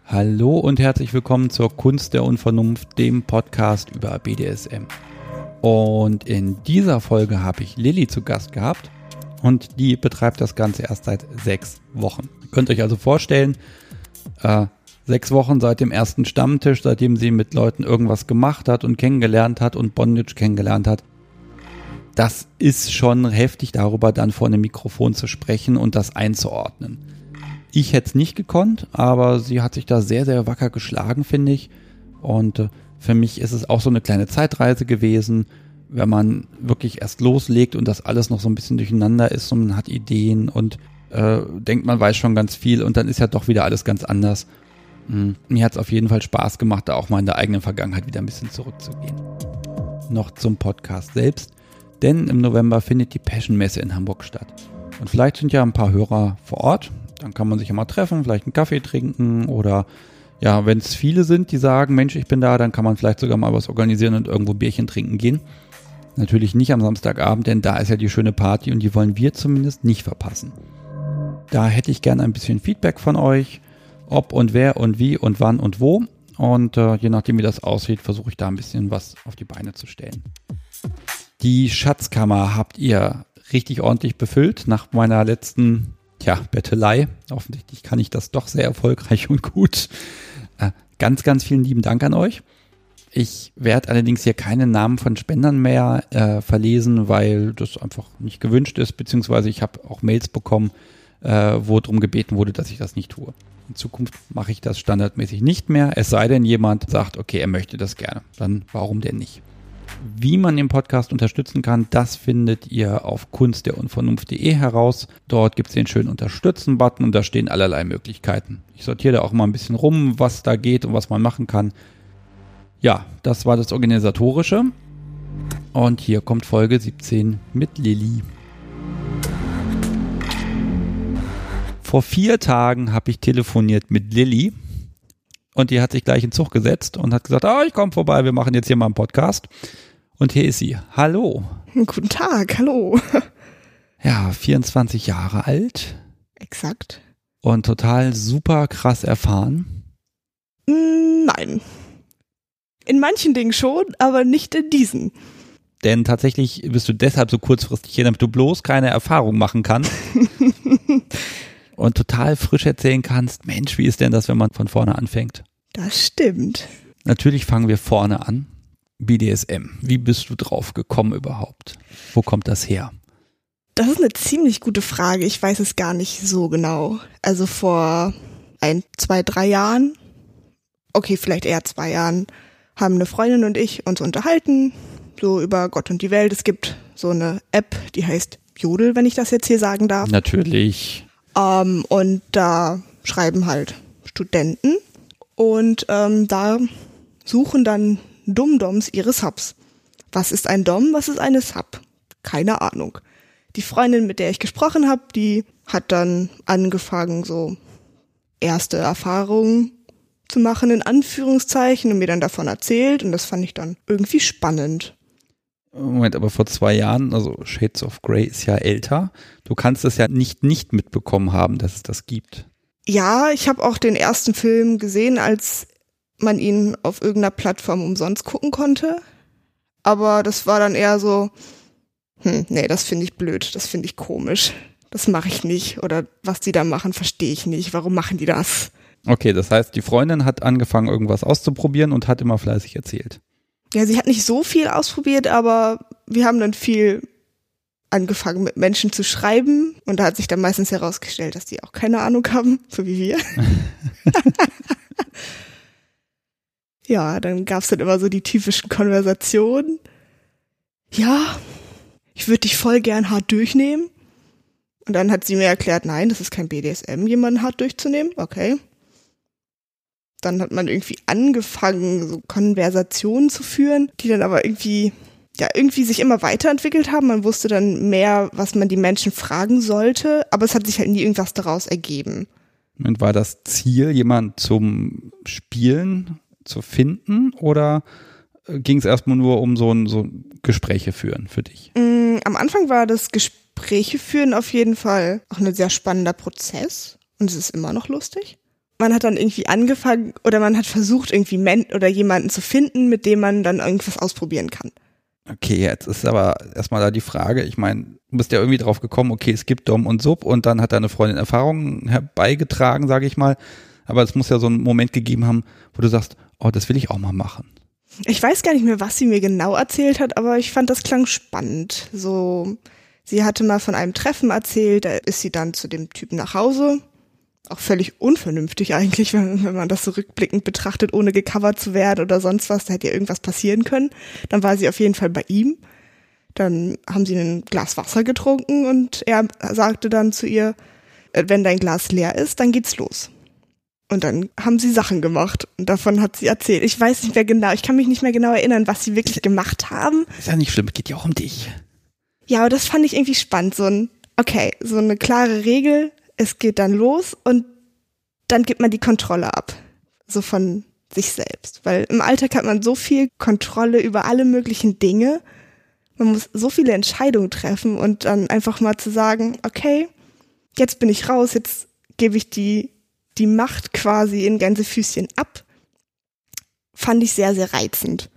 Hallo und herzlich willkommen zur Kunst der Unvernunft, dem Podcast über BDSM. Und in dieser Folge habe ich Lilly zu Gast gehabt und die betreibt das Ganze erst seit 6 Wochen. Ihr könnt euch also vorstellen, 6 Wochen seit dem ersten Stammtisch, seitdem sie mit Leuten irgendwas gemacht hat und kennengelernt hat und Bondage kennengelernt hat. Das ist schon heftig, darüber dann vor einem Mikrofon zu sprechen und das einzuordnen. Ich hätte es nicht gekonnt, aber sie hat sich da sehr, sehr wacker geschlagen, finde ich. Und für mich ist es auch so eine kleine Zeitreise gewesen, wenn man wirklich erst loslegt und das alles noch so ein bisschen durcheinander ist und man hat Ideen und denkt, man weiß schon ganz viel und dann ist ja doch wieder alles ganz anders. Mir hat es auf jeden Fall Spaß gemacht, da auch mal in der eigenen Vergangenheit wieder ein bisschen zurückzugehen. Noch zum Podcast selbst, denn im November findet die Passion-Messe in Hamburg statt. Und vielleicht sind ja ein paar Hörer vor Ort. Dann kann man sich ja mal treffen, vielleicht einen Kaffee trinken oder ja, wenn es viele sind, die sagen, Mensch, ich bin da, dann kann man vielleicht sogar mal was organisieren und irgendwo Bierchen trinken gehen. Natürlich nicht am Samstagabend, denn da ist ja die schöne Party und die wollen wir zumindest nicht verpassen. Da hätte ich gerne ein bisschen Feedback von euch, ob und wer und wie und wann und wo. Und je nachdem, wie das aussieht, versuche ich da ein bisschen was auf die Beine zu stellen. Die Schatzkammer habt ihr richtig ordentlich befüllt nach meiner letzten Bettelei. Offensichtlich kann ich das doch sehr erfolgreich und gut. Ganz, ganz vielen lieben Dank an euch. Ich werde allerdings hier keine Namen von Spendern mehr verlesen, weil das einfach nicht gewünscht ist, beziehungsweise ich habe auch Mails bekommen, wo darum gebeten wurde, dass ich das nicht tue. In Zukunft mache ich das standardmäßig nicht mehr, es sei denn, jemand sagt, okay, er möchte das gerne. Dann warum denn nicht? Wie man den Podcast unterstützen kann, das findet ihr auf kunstderunvernunft.de heraus. Dort gibt es den schönen Unterstützen-Button und da stehen allerlei Möglichkeiten. Ich sortiere da auch mal ein bisschen rum, was da geht und was man machen kann. Ja, das war das Organisatorische. Und hier kommt Folge 17 mit Lilly. Vor 4 Tagen habe ich telefoniert mit Lilly. Und die hat sich gleich in Zug gesetzt und hat gesagt, ich komme vorbei, wir machen jetzt hier mal einen Podcast. Und hier ist sie. Hallo. Guten Tag, hallo. Ja, 24 Jahre alt. Exakt. Und total super krass erfahren. Nein. In manchen Dingen schon, aber nicht in diesen. Denn tatsächlich bist du deshalb so kurzfristig hier, damit du bloß keine Erfahrung machen kannst. Und total frisch erzählen kannst, Mensch, wie ist denn das, wenn man von vorne anfängt? Das stimmt. Natürlich fangen wir vorne an. BDSM. Wie bist du drauf gekommen überhaupt? Wo kommt das her? Das ist eine ziemlich gute Frage. Ich weiß es gar nicht so genau. Also vor 1, 2, 3 Jahren, okay, vielleicht eher 2 Jahren, haben eine Freundin und ich uns unterhalten, so über Gott und die Welt. Es gibt so eine App, die heißt Jodel, wenn ich das jetzt hier sagen darf. Natürlich. Und da schreiben halt Studenten und da suchen dann Dum-Doms ihre Subs. Was ist ein Dom, was ist eine Sub? Keine Ahnung. Die Freundin, mit der ich gesprochen habe, die hat dann angefangen, so erste Erfahrungen zu machen, in Anführungszeichen, und mir dann davon erzählt und das fand ich dann irgendwie spannend. Moment, aber vor 2 Jahren, also Shades of Grey ist ja älter. Du kannst es ja nicht mitbekommen haben, dass es das gibt. Ja, ich habe auch den ersten Film gesehen, als man ihn auf irgendeiner Plattform umsonst gucken konnte. Aber das war dann eher so, nee, das finde ich blöd, das finde ich komisch. Das mache ich nicht. Oder was die da machen, verstehe ich nicht. Warum machen die das? Okay, das heißt, die Freundin hat angefangen, irgendwas auszuprobieren und hat immer fleißig erzählt. Ja, sie hat nicht so viel ausprobiert, aber wir haben dann viel angefangen mit Menschen zu schreiben und da hat sich dann meistens herausgestellt, dass die auch keine Ahnung haben, so wie wir. Ja, dann gab's dann immer so die typischen Konversationen. Ja, ich würde dich voll gern hart durchnehmen. Und dann hat sie mir erklärt, nein, das ist kein BDSM, jemanden hart durchzunehmen. Okay. Dann hat man irgendwie angefangen, so Konversationen zu führen, die dann aber irgendwie sich immer weiterentwickelt haben. Man wusste dann mehr, was man die Menschen fragen sollte, aber es hat sich halt nie irgendwas daraus ergeben. Und war das Ziel, jemanden zum Spielen zu finden oder ging es erstmal nur um so Gespräche führen für dich? Am Anfang war das Gespräche führen auf jeden Fall auch ein sehr spannender Prozess und es ist immer noch lustig. man hat dann irgendwie angefangen oder man hat versucht, irgendwie oder jemanden zu finden, mit dem man dann irgendwas ausprobieren kann. Okay, jetzt ist aber erstmal da die Frage, ich meine, du bist ja irgendwie drauf gekommen, okay, es gibt Dom und Sub und dann hat deine Freundin Erfahrungen herbeigetragen, sage ich mal, aber es muss ja so einen Moment gegeben haben, wo du sagst, oh, das will ich auch mal machen. Ich weiß gar nicht mehr, was sie mir genau erzählt hat, aber ich fand, das klang spannend. So, sie hatte mal von einem Treffen erzählt, da ist sie dann zu dem Typen nach Hause. Auch völlig unvernünftig eigentlich, wenn man das so rückblickend betrachtet, ohne gecovert zu werden oder sonst was, da hätte ja irgendwas passieren können. Dann war sie auf jeden Fall bei ihm. Dann haben sie ein Glas Wasser getrunken und er sagte dann zu ihr, wenn dein Glas leer ist, dann geht's los. Und dann haben sie Sachen gemacht und davon hat sie erzählt. Ich weiß nicht mehr genau, ich kann mich nicht mehr genau erinnern, was sie wirklich gemacht haben. Ist ja nicht schlimm, geht ja auch um dich. Ja, aber das fand ich irgendwie spannend, so eine klare Regel, es geht dann los und dann gibt man die Kontrolle ab, so von sich selbst. Weil im Alltag hat man so viel Kontrolle über alle möglichen Dinge, man muss so viele Entscheidungen treffen und dann einfach mal zu sagen, okay, jetzt bin ich raus, jetzt gebe ich die Macht quasi in Gänsefüßchen ab, fand ich sehr, sehr reizend.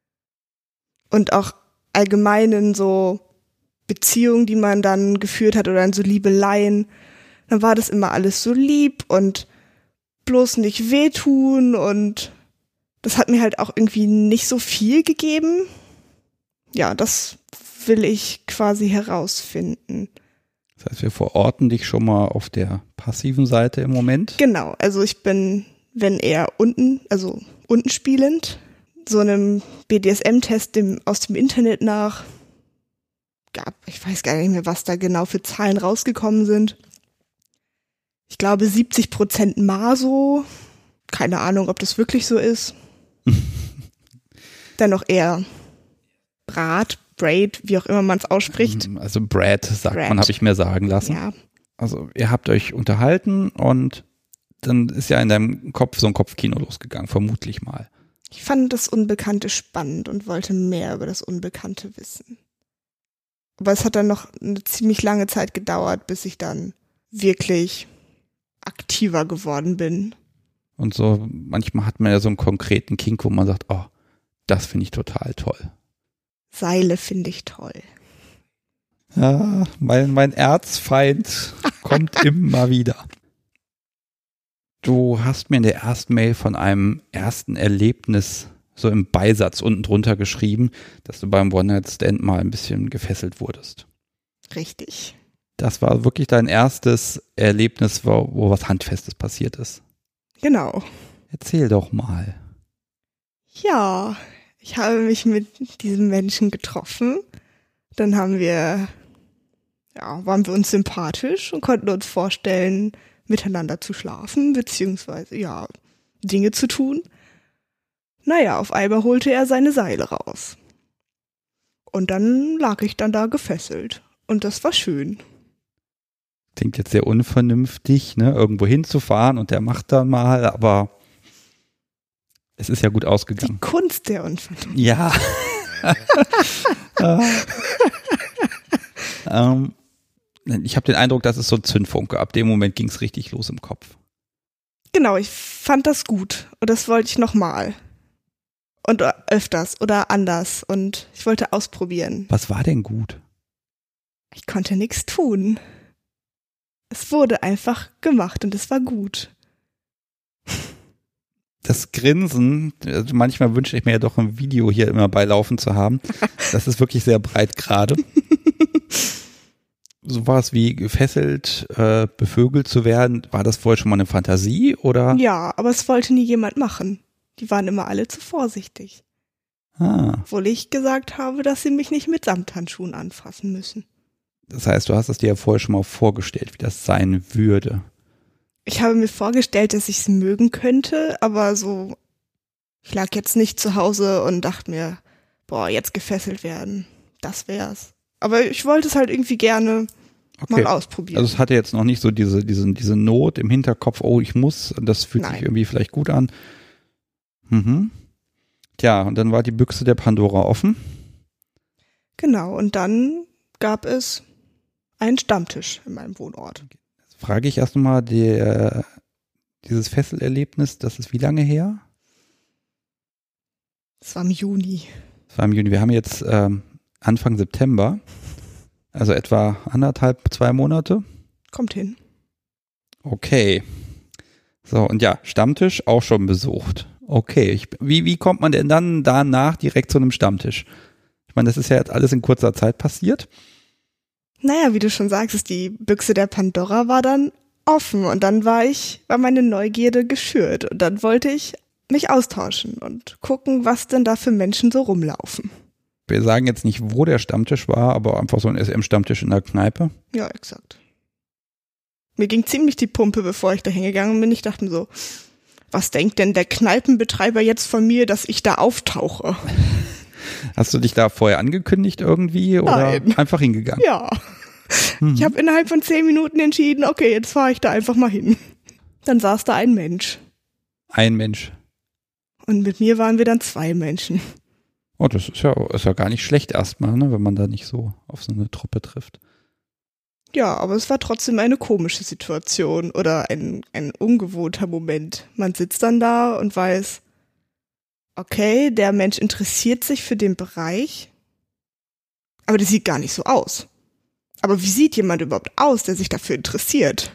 Und auch allgemein in so Beziehungen, die man dann geführt hat oder in so Liebeleien, dann war das immer alles so lieb und bloß nicht wehtun und das hat mir halt auch irgendwie nicht so viel gegeben. Ja, das will ich quasi herausfinden. Das heißt, wir verorten dich schon mal auf der passiven Seite im Moment. Genau, also ich bin, wenn eher unten spielend, so einem BDSM-Test aus dem Internet nach, ich weiß gar nicht mehr, was da genau für Zahlen rausgekommen sind. Ich glaube 70% Maso, keine Ahnung, ob das wirklich so ist. Dann noch eher Braid, wie auch immer man es ausspricht. Also Brad sagt man, habe ich mir sagen lassen. Ja. Also ihr habt euch unterhalten und dann ist ja in deinem Kopf so ein Kopfkino losgegangen, vermutlich mal. Ich fand das Unbekannte spannend und wollte mehr über das Unbekannte wissen. Aber es hat dann noch eine ziemlich lange Zeit gedauert, bis ich dann wirklich aktiver geworden bin. Und so, manchmal hat man ja so einen konkreten Kink, wo man sagt, oh, das finde ich total toll. Seile finde ich toll. Ja, mein Erzfeind kommt immer wieder. Du hast mir in der ersten Mail von einem ersten Erlebnis so im Beisatz unten drunter geschrieben, dass du beim One-Night-Stand mal ein bisschen gefesselt wurdest. Richtig. Das war wirklich dein erstes Erlebnis, wo was Handfestes passiert ist. Genau. Erzähl doch mal. Ja, ich habe mich mit diesem Menschen getroffen. Dann waren wir uns sympathisch und konnten uns vorstellen, miteinander zu schlafen, beziehungsweise, Dinge zu tun. Naja, auf einmal holte er seine Seile raus. Und dann lag ich dann da gefesselt. Und das war schön. Klingt jetzt sehr unvernünftig, ne, irgendwo hinzufahren und der macht dann mal, aber es ist ja gut ausgegangen. Die Kunst der Unvernunft. Ja. Ich habe den Eindruck, das ist so ein Zündfunke. Ab dem Moment ging es richtig los im Kopf. Genau, ich fand das gut und das wollte ich nochmal. Und öfters oder anders und ich wollte ausprobieren. Was war denn gut? Ich konnte nichts tun. Es wurde einfach gemacht und es war gut. Das Grinsen, also manchmal wünsche ich mir ja doch ein Video hier immer beilaufen zu haben. Das ist wirklich sehr breit gerade. So war es wie gefesselt, bevögelt zu werden. War das vorher schon mal eine Fantasie oder? Ja, aber es wollte nie jemand machen. Die waren immer alle zu vorsichtig. Obwohl ich gesagt habe, dass sie mich nicht mit Samthandschuhen anfassen müssen. Das heißt, du hast es dir ja vorher schon mal vorgestellt, wie das sein würde. Ich habe mir vorgestellt, dass ich es mögen könnte, aber so, ich lag jetzt nicht zu Hause und dachte mir, jetzt gefesselt werden, das wär's. Aber ich wollte es halt irgendwie gerne mal ausprobieren. Also es hatte jetzt noch nicht so diese Not im Hinterkopf, oh, ich muss, das fühlt sich irgendwie vielleicht gut an. Mhm. Tja, und dann war die Büchse der Pandora offen. Genau, und dann gab es einen Stammtisch in meinem Wohnort. Jetzt frage ich erst mal, der Dieses Fesselerlebnis, das ist wie lange her? Das war im Juni. Das war im Juni. Wir haben jetzt Anfang September, also etwa 2 Monate. Kommt hin. Okay. So, und ja, Stammtisch auch schon besucht. Okay, wie kommt man denn dann danach direkt zu einem Stammtisch? Ich meine, das ist ja jetzt alles in kurzer Zeit passiert. Naja, wie du schon sagst, die Büchse der Pandora war dann offen und dann war meine Neugierde geschürt und dann wollte ich mich austauschen und gucken, was denn da für Menschen so rumlaufen. Wir sagen jetzt nicht, wo der Stammtisch war, aber einfach so ein SM-Stammtisch in der Kneipe. Ja, exakt. Mir ging ziemlich die Pumpe, bevor ich da hingegangen bin. Ich dachte mir so, was denkt denn der Kneipenbetreiber jetzt von mir, dass ich da auftauche? Hast du dich da vorher angekündigt irgendwie oder Nein. einfach hingegangen? Ja. Ich habe innerhalb von 10 Minuten entschieden, okay, jetzt fahre ich da einfach mal hin. Dann saß da ein Mensch. Ein Mensch. Und mit mir waren wir dann 2 Menschen. Oh, das ist ja gar nicht schlecht erstmal, ne, wenn man da nicht so auf so eine Truppe trifft. Ja, aber es war trotzdem eine komische Situation oder ein ungewohnter Moment. Man sitzt dann da und weiß, okay, der Mensch interessiert sich für den Bereich, aber der sieht gar nicht so aus. Aber wie sieht jemand überhaupt aus, der sich dafür interessiert?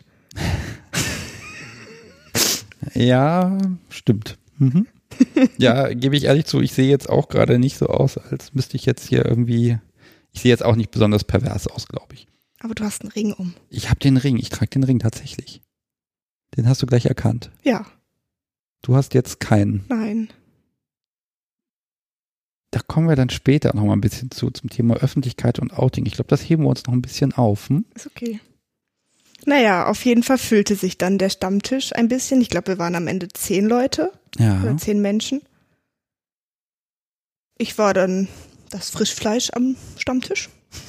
Ja, stimmt. Mhm. Ja, gebe ich ehrlich zu, ich sehe jetzt auch gerade nicht so aus, als müsste ich jetzt hier irgendwie, ich sehe jetzt auch nicht besonders pervers aus, glaube ich. Aber du hast einen Ring um. Ich habe den Ring, ich trage den Ring tatsächlich. Den hast du gleich erkannt. Ja. Du hast jetzt keinen. Nein. Da kommen wir dann später noch mal ein bisschen zum Thema Öffentlichkeit und Outing. Ich glaube, das heben wir uns noch ein bisschen auf. Hm? Ist okay. Naja, auf jeden Fall füllte sich dann der Stammtisch ein bisschen. Ich glaube, wir waren am Ende 10 Leute. Ja. Oder 10 Menschen. Ich war dann das Frischfleisch am Stammtisch.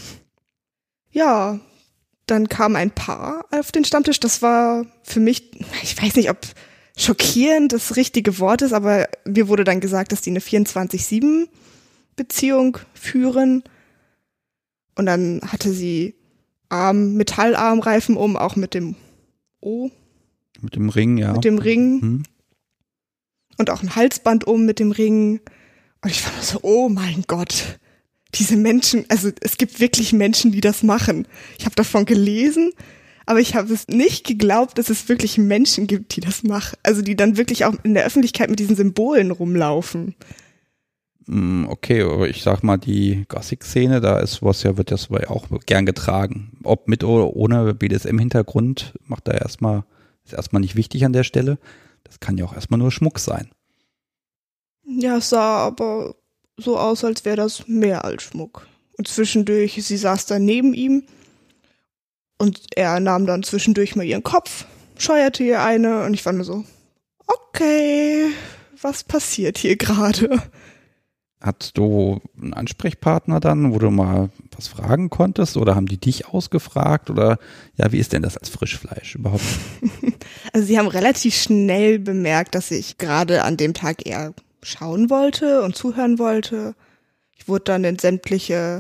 Ja, dann kam ein Paar auf den Stammtisch. Das war für mich, ich weiß nicht, ob schockierend das richtige Wort ist, aber mir wurde dann gesagt, dass die eine 24/7-Beziehung führen. Und dann hatte sie Metallarmreifen um, auch mit dem O. Mit dem Ring, ja. Mit dem Ring. Mhm. Und auch ein Halsband um mit dem Ring. Und ich fand so, oh mein Gott, diese Menschen, also es gibt wirklich Menschen, die das machen. Ich habe davon gelesen, aber ich habe es nicht geglaubt, dass es wirklich Menschen gibt, die das machen. Also die dann wirklich auch in der Öffentlichkeit mit diesen Symbolen rumlaufen. Okay, aber ich sag mal, die Gothic-Szene, da ist was ja, wird das auch gern getragen. Ob mit oder ohne BDSM-Hintergrund, ist erstmal nicht wichtig an der Stelle. Das kann ja auch erstmal nur Schmuck sein. Ja, es sah aber so aus, als wäre das mehr als Schmuck. Und zwischendurch, sie saß dann neben ihm und er nahm dann zwischendurch mal ihren Kopf, scheuerte ihr eine und ich war nur so, okay, was passiert hier gerade? Hattest du einen Ansprechpartner dann, wo du mal was fragen konntest oder haben die dich ausgefragt oder ja, wie ist denn das als Frischfleisch überhaupt? Also sie haben relativ schnell bemerkt, dass ich gerade an dem Tag eher schauen wollte und zuhören wollte. Ich wurde dann in sämtliche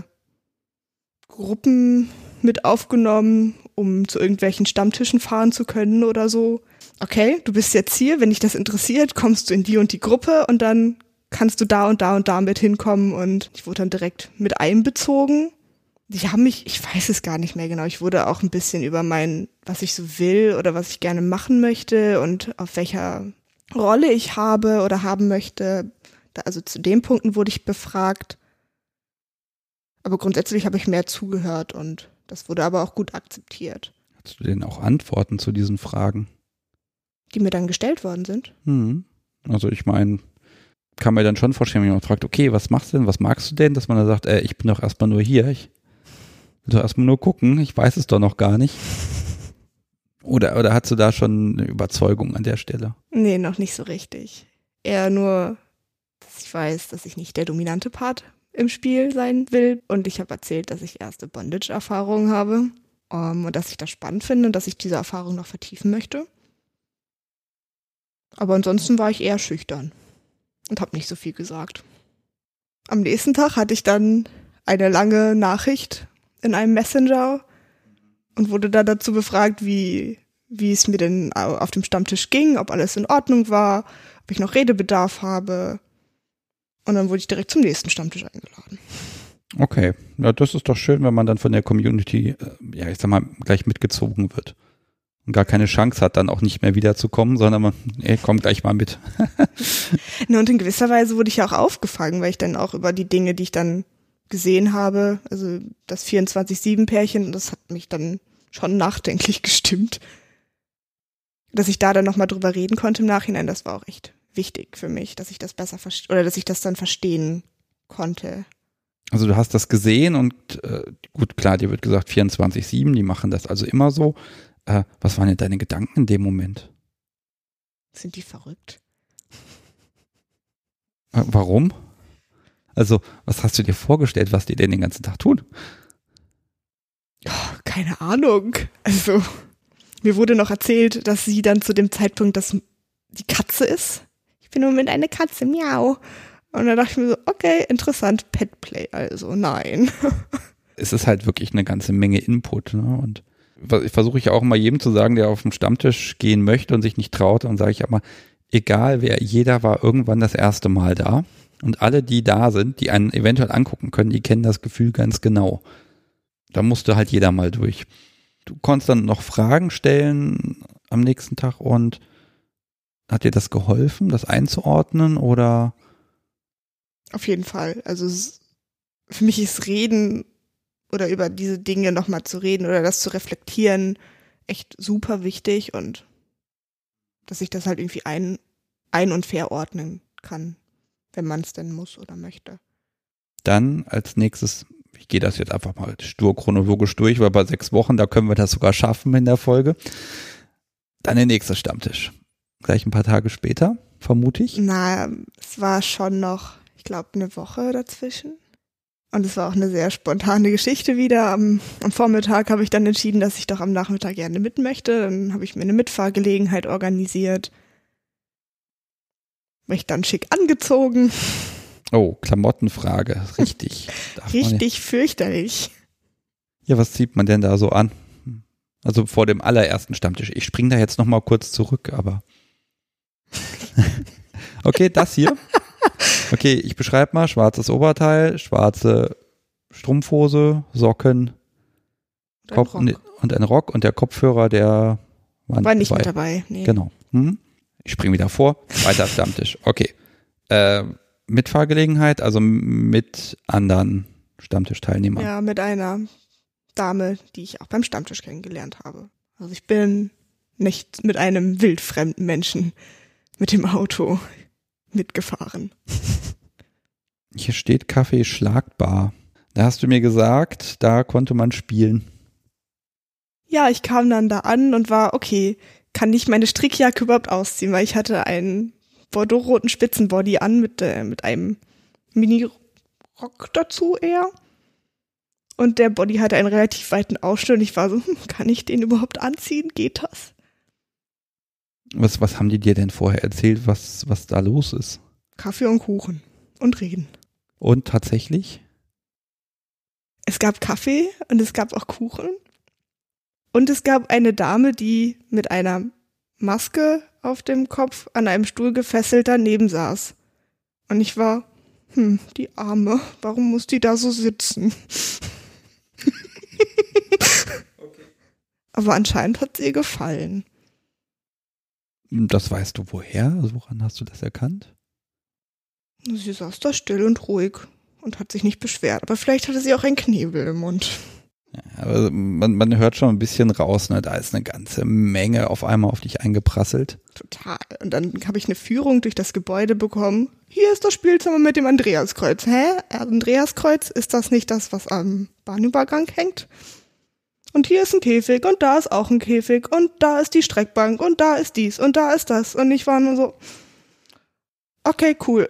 Gruppen mit aufgenommen, um zu irgendwelchen Stammtischen fahren zu können oder so. Okay, du bist jetzt hier, wenn dich das interessiert, kommst du in die und die Gruppe und dann kannst du da und da und da mit hinkommen und ich wurde dann direkt mit einbezogen. Die haben mich, ich weiß es gar nicht mehr genau, ich wurde auch ein bisschen über was ich so will oder was ich gerne machen möchte und auf welcher Rolle ich habe oder haben möchte. Also zu den Punkten wurde ich befragt. Aber grundsätzlich habe ich mehr zugehört und das wurde aber auch gut akzeptiert. Hattest du denn auch Antworten zu diesen Fragen? Die mir dann gestellt worden sind? Also ich meine, kann mir dann schon vorstellen, wenn jemand fragt, okay, was machst du denn, was magst du denn, dass man dann sagt, ich bin doch erstmal nur hier, ich will doch erstmal nur gucken, ich weiß es doch noch gar nicht. Oder hast du da schon eine Überzeugung an der Stelle? Nee, noch nicht so richtig. Eher nur, dass ich weiß, dass ich nicht der dominante Part im Spiel sein will. Und ich habe erzählt, dass ich erste Bondage-Erfahrungen habe und dass ich das spannend finde und dass ich diese Erfahrung noch vertiefen möchte. Aber ansonsten war ich eher schüchtern und habe nicht so viel gesagt. Am nächsten Tag hatte ich dann eine lange Nachricht in einem Messenger und wurde da dazu befragt, wie wie es mir denn auf dem Stammtisch ging, ob alles in Ordnung war, ob ich noch Redebedarf habe. Und dann wurde ich direkt zum nächsten Stammtisch eingeladen. Okay, ja, das ist doch schön, wenn man dann von der Community, ja, ich sag mal, gleich mitgezogen wird. Und gar keine Chance hat, dann auch nicht mehr wiederzukommen, sondern man, komm gleich mal mit. Und in gewisser Weise wurde ich ja auch aufgefangen, weil ich dann auch über die Dinge, die ich dann gesehen habe, also das 24/7-Pärchen, das hat mich dann schon nachdenklich gestimmt. Dass ich da dann nochmal drüber reden konnte im Nachhinein, das war auch echt wichtig für mich, dass ich das besser oder dass ich das dann verstehen konnte. Also du hast das gesehen und gut, klar, dir wird gesagt 24/7, die machen das also immer so. Was waren denn deine Gedanken in dem Moment? Sind die verrückt? Warum? Also, was hast du dir vorgestellt, was die denn den ganzen Tag tun? Oh, keine Ahnung. Also, mir wurde noch erzählt, dass sie dann zu dem Zeitpunkt die Katze ist. Ich bin im Moment eine Katze, miau. Und dann dachte ich mir so, okay, interessant, Petplay, also nein. Es ist halt wirklich eine ganze Menge Input, ne? Und versuche ich auch immer jedem zu sagen, der auf den Stammtisch gehen möchte und sich nicht traut, dann sage ich auch mal, egal wer, jeder war irgendwann das erste Mal da und alle, die da sind, die einen eventuell angucken können, die kennen das Gefühl ganz genau. Da musste halt jeder mal durch. Du konntest dann noch Fragen stellen am nächsten Tag und hat dir das geholfen, das einzuordnen oder? Auf jeden Fall. Also für mich ist Reden oder über diese Dinge nochmal zu reden oder das zu reflektieren echt super wichtig und dass ich das halt irgendwie ein- und verordnen kann, wenn man es denn muss oder möchte. Dann als nächstes, ich gehe das jetzt einfach mal stur chronologisch durch, weil bei 6 Wochen, da können wir das sogar schaffen in der Folge. Dann der nächste Stammtisch. Gleich ein paar Tage später, vermute ich. Na, es war schon noch, ich glaube, eine Woche dazwischen. Und es war auch eine sehr spontane Geschichte wieder. Am Vormittag habe ich dann entschieden, dass ich doch am Nachmittag gerne mit möchte. Dann habe ich mir eine Mitfahrgelegenheit organisiert. Mich dann schick angezogen. Oh, Klamottenfrage. Richtig. Richtig fürchterlich. Ja, was zieht man denn da so an? Also vor dem allerersten Stammtisch. Ich springe da jetzt nochmal kurz zurück, aber okay, das hier. Okay, ich beschreibe mal, schwarzes Oberteil, schwarze Strumpfhose, Socken und ein Rock und der Kopfhörer, der war nicht mit dabei. Nee. Genau. Ich springe wieder vor, weiter Stammtisch. Okay. Mitfahrgelegenheit, also mit anderen Stammtischteilnehmern. Ja, mit einer Dame, die ich auch beim Stammtisch kennengelernt habe. Also ich bin nicht mit einem wildfremden Menschen mit dem Auto mitgefahren. Hier steht Kaffee Schlagbar. Da hast du mir gesagt, da konnte man spielen. Ja, ich kam dann da an und war, okay, kann ich meine Strickjacke überhaupt ausziehen, weil ich hatte einen bordeaux-roten Spitzenbody an mit einem Mini-Rock dazu eher. Und der Body hatte einen relativ weiten Ausschnitt und ich war so, kann ich den überhaupt anziehen? Geht das? Was haben die dir denn vorher erzählt, was da los ist? Kaffee und Kuchen und reden. Und tatsächlich? Es gab Kaffee und es gab auch Kuchen. Und es gab eine Dame, die mit einer Maske auf dem Kopf an einem Stuhl gefesselt daneben saß. Und ich war, die Arme, warum muss die da so sitzen? Okay. Aber anscheinend hat es ihr gefallen. Das weißt du woher? Also woran hast du das erkannt? Sie saß da still und ruhig und hat sich nicht beschwert. Aber vielleicht hatte sie auch einen Knebel im Mund. Ja, aber man hört schon ein bisschen raus, ne? Da ist eine ganze Menge auf einmal auf dich eingeprasselt. Total. Und dann habe ich eine Führung durch das Gebäude bekommen. Hier ist das Spielzimmer mit dem Andreaskreuz. Hä? Andreaskreuz? Ist das nicht das, was am Bahnübergang hängt? Und hier ist ein Käfig und da ist auch ein Käfig und da ist die Streckbank und da ist dies und da ist das. Und ich war nur so, okay, cool.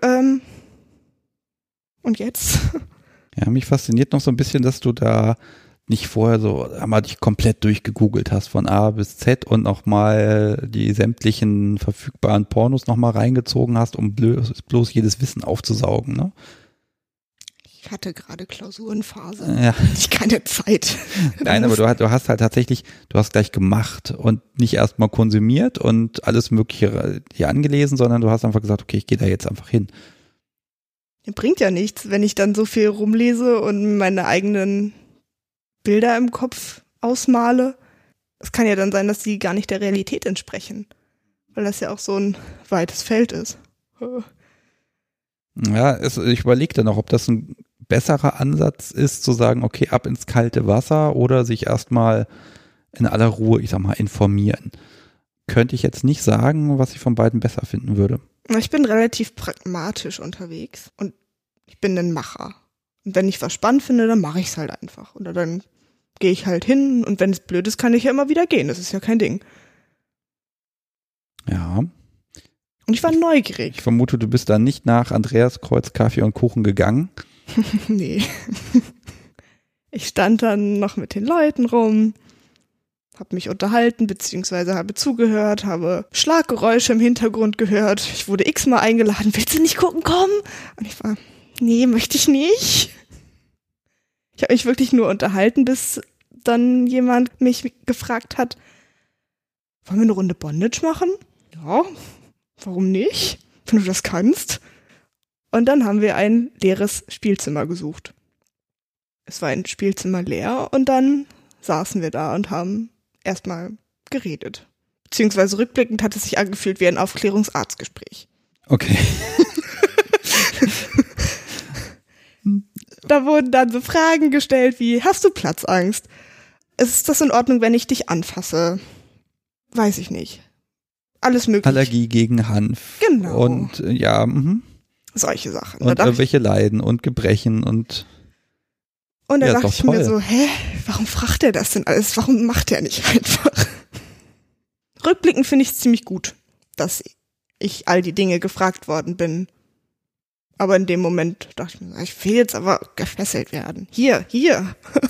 Und jetzt? Ja, mich fasziniert noch so ein bisschen, dass du da nicht vorher so einmal dich komplett durchgegoogelt hast von A bis Z und nochmal die sämtlichen verfügbaren Pornos nochmal reingezogen hast, um bloß jedes Wissen aufzusaugen, ne? Ich hatte gerade Klausurenphase. Ja. Ich keine Zeit. Nein, aber du hast halt tatsächlich, du hast gleich gemacht und nicht erstmal konsumiert und alles Mögliche hier angelesen, sondern du hast einfach gesagt, okay, ich gehe da jetzt einfach hin. Bringt ja nichts, wenn ich dann so viel rumlese und meine eigenen Bilder im Kopf ausmale. Es kann ja dann sein, dass die gar nicht der Realität entsprechen, weil das ja auch so ein weites Feld ist. Ja, ich überlege dann noch, ob das ein besserer Ansatz ist, zu sagen, okay, ab ins kalte Wasser oder sich erstmal in aller Ruhe, ich sag mal, informieren. Könnte ich jetzt nicht sagen, was ich von beiden besser finden würde. Ich bin relativ pragmatisch unterwegs und ich bin ein Macher. Und wenn ich was spannend finde, dann mache ich es halt einfach. Oder dann gehe ich halt hin und wenn es blöd ist, kann ich ja immer wieder gehen. Das ist ja kein Ding. Ja. Und ich war neugierig. Ich vermute, du bist dann nicht nach Andreaskreuz Kaffee und Kuchen gegangen. Nee. Ich stand dann noch mit den Leuten rum, habe mich unterhalten, beziehungsweise habe zugehört, habe Schlaggeräusche im Hintergrund gehört. Ich wurde x-mal eingeladen, willst du nicht gucken, komm? Und ich war, nee, möchte ich nicht. Ich habe mich wirklich nur unterhalten, bis dann jemand mich gefragt hat, wollen wir eine Runde Bondage machen? Ja, warum nicht? Wenn du das kannst. Und dann haben wir ein leeres Spielzimmer gesucht. Es war ein Spielzimmer leer und dann saßen wir da und haben erstmal geredet. Beziehungsweise rückblickend hat es sich angefühlt wie ein Aufklärungsarztgespräch. Okay. Da wurden dann so Fragen gestellt wie, hast du Platzangst? Ist das in Ordnung, wenn ich dich anfasse? Weiß ich nicht. Alles mögliche. Allergie gegen Hanf. Genau. Und ja, solche Sachen. Und irgendwelche Leiden und Gebrechen und dann ja, dachte ich mir so, warum fragt er das denn alles? Warum macht er nicht einfach? Rückblickend finde ich es ziemlich gut, dass ich all die Dinge gefragt worden bin. Aber in dem Moment dachte ich mir, ich will jetzt aber gefesselt werden. Hier. Hier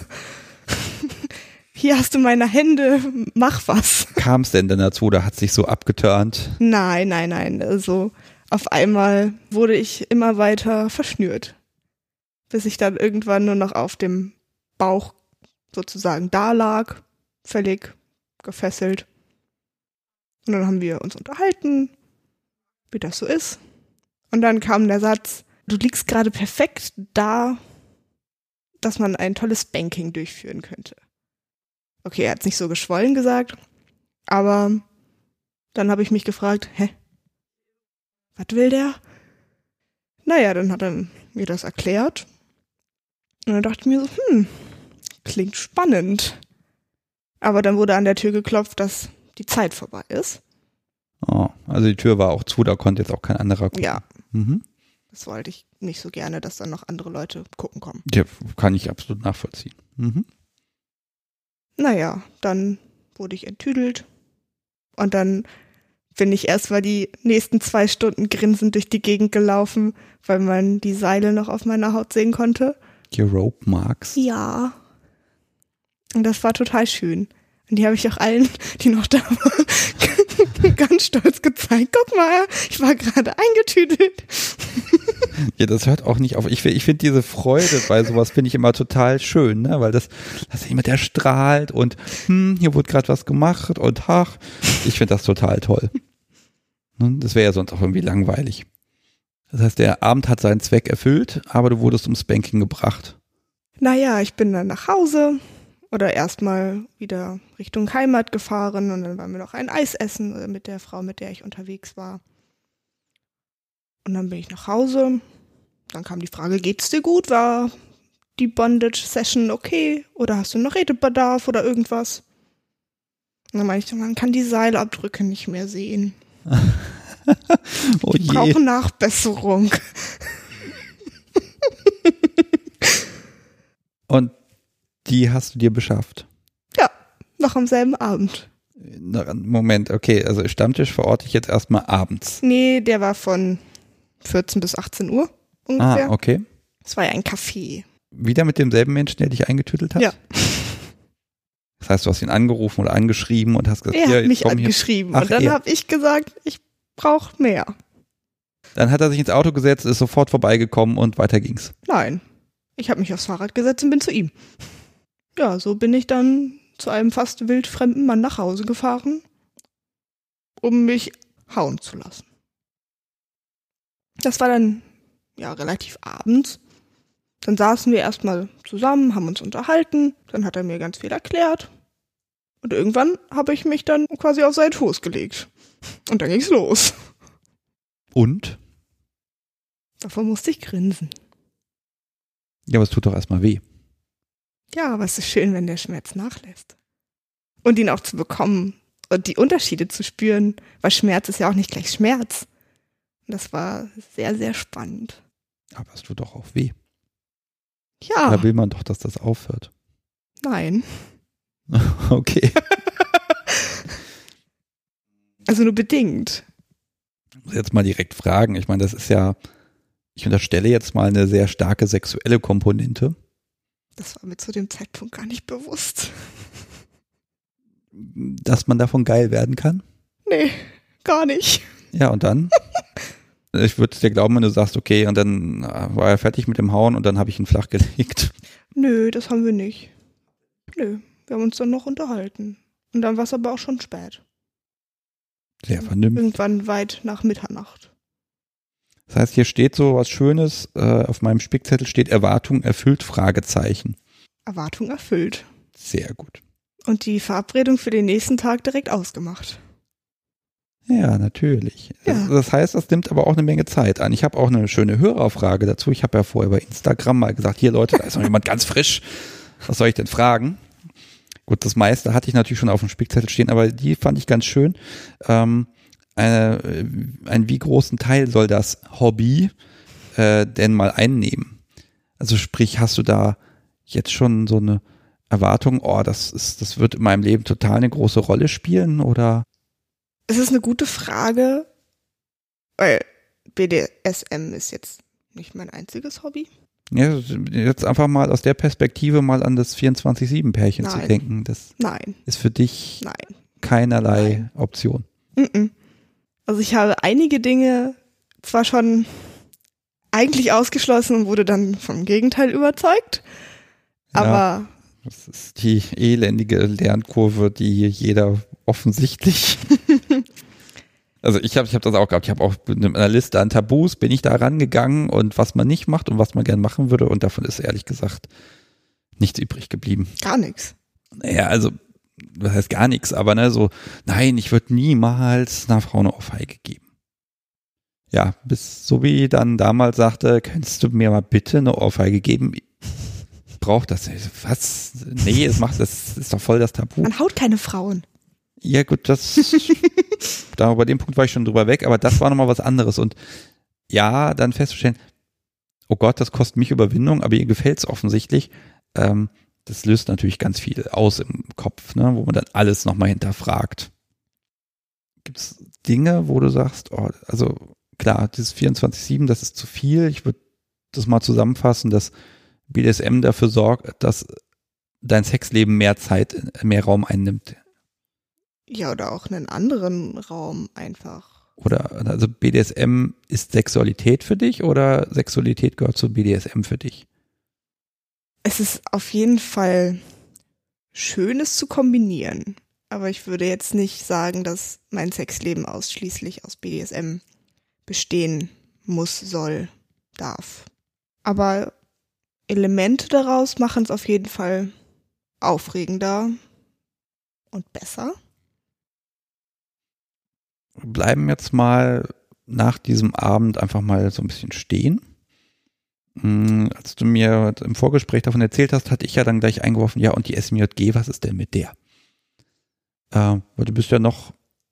hast du meine Hände, mach was. Kam es denn dazu oder hat sich so abgeturnt? Nein. Also auf einmal wurde ich immer weiter verschnürt. Bis ich dann irgendwann nur noch auf dem Bauch sozusagen da lag, völlig gefesselt. Und dann haben wir uns unterhalten, wie das so ist. Und dann kam der Satz, du liegst gerade perfekt da, dass man ein tolles Spanking durchführen könnte. Okay, er hat es nicht so geschwollen gesagt, aber dann habe ich mich gefragt, was will der? Naja, dann hat er mir das erklärt. Und dann dachte ich mir so, klingt spannend. Aber dann wurde an der Tür geklopft, dass die Zeit vorbei ist. Oh, also die Tür war auch zu, da konnte jetzt auch kein anderer gucken. Ja, das wollte ich nicht so gerne, dass dann noch andere Leute gucken kommen. Ja, kann ich absolut nachvollziehen. Naja, dann wurde ich enttüdelt und dann bin ich erstmal die nächsten 2 Stunden grinsend durch die Gegend gelaufen, weil man die Seile noch auf meiner Haut sehen konnte. Die Rope Marks? Ja. Und das war total schön. Und die habe ich auch allen, die noch da waren, ganz stolz gezeigt. Guck mal, ich war gerade eingetüdelt. Ja, das hört auch nicht auf. Ich finde diese Freude bei sowas finde ich immer total schön, ne? Weil das ist jemand, der strahlt und hier wurde gerade was gemacht und ich finde das total toll. Das wäre ja sonst auch irgendwie langweilig. Das heißt, der Abend hat seinen Zweck erfüllt, aber du wurdest ums Spanking gebracht. Naja, ich bin dann nach Hause oder erstmal wieder Richtung Heimat gefahren und dann waren wir noch ein Eis essen mit der Frau, mit der ich unterwegs war. Und dann bin ich nach Hause. Dann kam die Frage, geht's dir gut? War die Bondage-Session okay? Oder hast du noch Redebedarf oder irgendwas? Und dann meinte ich, man kann die Seilabdrücke nicht mehr sehen. Oh je. Ich brauche Nachbesserung. Und die hast du dir beschafft? Ja, noch am selben Abend. Moment, okay, also Stammtisch verorte ich jetzt erstmal abends. Nee, der war von 14 bis 18 Uhr ungefähr. Ah, okay. Es war ja ein Café. Wieder mit demselben Menschen, der dich eingetüdelt hat? Ja. Das heißt, du hast ihn angerufen oder angeschrieben und hast gesagt, Er hat mich angeschrieben und dann habe ich gesagt, ich brauche mehr. Dann hat er sich ins Auto gesetzt, ist sofort vorbeigekommen und weiter ging's. Nein. Ich habe mich aufs Fahrrad gesetzt und bin zu ihm. Ja, so bin ich dann zu einem fast wildfremden Mann nach Hause gefahren, um mich hauen zu lassen. Das war dann ja relativ abends. Dann saßen wir erstmal zusammen, haben uns unterhalten, dann hat er mir ganz viel erklärt. Und irgendwann habe ich mich dann quasi auf seinen Schoß gelegt. Und dann ging's los. Und? Davon musste ich grinsen. Ja, aber es tut doch erstmal weh. Ja, aber es ist schön, wenn der Schmerz nachlässt. Und ihn auch zu bekommen und die Unterschiede zu spüren, weil Schmerz ist ja auch nicht gleich Schmerz. Und das war sehr, sehr spannend. Aber es tut doch auch weh. Ja. Da will man doch, dass das aufhört. Nein. Okay. Also nur bedingt. Ich muss jetzt mal direkt fragen. Ich meine, das ist ja, ich unterstelle jetzt mal eine sehr starke sexuelle Komponente. Das war mir zu dem Zeitpunkt gar nicht bewusst. Dass man davon geil werden kann? Nee, gar nicht. Ja, und dann? Ich würde es dir glauben, wenn du sagst, okay, und dann war er fertig mit dem Hauen und dann habe ich ihn flach gelegt. Nö, das haben wir nicht. Nö, wir haben uns dann noch unterhalten. Und dann war es aber auch schon spät. Sehr vernünftig. Irgendwann weit nach Mitternacht. Das heißt, hier steht so was Schönes, auf meinem Spickzettel steht Erwartung erfüllt, Fragezeichen. Erwartung erfüllt. Sehr gut. Und die Verabredung für den nächsten Tag direkt ausgemacht. Ja, natürlich. Ja. Das heißt, das nimmt aber auch eine Menge Zeit an. Ich habe auch eine schöne Hörerfrage dazu. Ich habe ja vorher bei Instagram mal gesagt, hier Leute, da ist noch jemand ganz frisch. Was soll ich denn fragen? Gut, das meiste hatte ich natürlich schon auf dem Spickzettel stehen, aber die fand ich ganz schön. Ein wie großen Teil soll das Hobby denn mal einnehmen? Also sprich, hast du da jetzt schon so eine Erwartung, das wird in meinem Leben total eine große Rolle spielen, oder? Es ist eine gute Frage, weil BDSM ist jetzt nicht mein einziges Hobby. Ja, jetzt einfach mal aus der Perspektive mal an das 24/7-Pärchen zu denken. Das Nein. ist für dich Nein. keinerlei Option. Also ich habe einige Dinge zwar schon eigentlich ausgeschlossen und wurde dann vom Gegenteil überzeugt, aber das ist die elendige Lernkurve, die jeder offensichtlich. Also ich hab das auch gehabt. Ich habe auch mit einer Liste an Tabus bin ich da rangegangen und was man nicht macht und was man gern machen würde und davon ist ehrlich gesagt nichts übrig geblieben. Gar nichts. Naja, also was heißt gar nichts, aber nein, ich würde niemals einer Frau eine Ohrfeige geben. Ja, so wie dann damals sagte, könntest du mir mal bitte eine Ohrfeige geben? Braucht das? Was? Nee, das ist doch voll das Tabu. Man haut keine Frauen. Ja gut, bei dem Punkt war ich schon drüber weg, aber das war nochmal was anderes und ja, dann festzustellen, oh Gott, das kostet mich Überwindung, aber ihr gefällt es offensichtlich, das löst natürlich ganz viel aus im Kopf, ne, wo man dann alles nochmal hinterfragt. Gibt es Dinge, wo du sagst, also klar, dieses 24/7, das ist zu viel, ich würde das mal zusammenfassen, dass BDSM dafür sorgt, dass dein Sexleben mehr Zeit, mehr Raum einnimmt. Ja, oder auch einen anderen Raum einfach. Oder, also BDSM ist Sexualität für dich oder Sexualität gehört zu BDSM für dich? Es ist auf jeden Fall schön, es zu kombinieren. Aber ich würde jetzt nicht sagen, dass mein Sexleben ausschließlich aus BDSM bestehen muss, soll, darf. Aber Elemente daraus machen es auf jeden Fall aufregender und besser. Wir bleiben jetzt mal nach diesem Abend einfach mal so ein bisschen stehen. Als du mir im Vorgespräch davon erzählt hast, hatte ich ja dann gleich eingeworfen, ja und die SMJG, was ist denn mit der? Weil du bist ja noch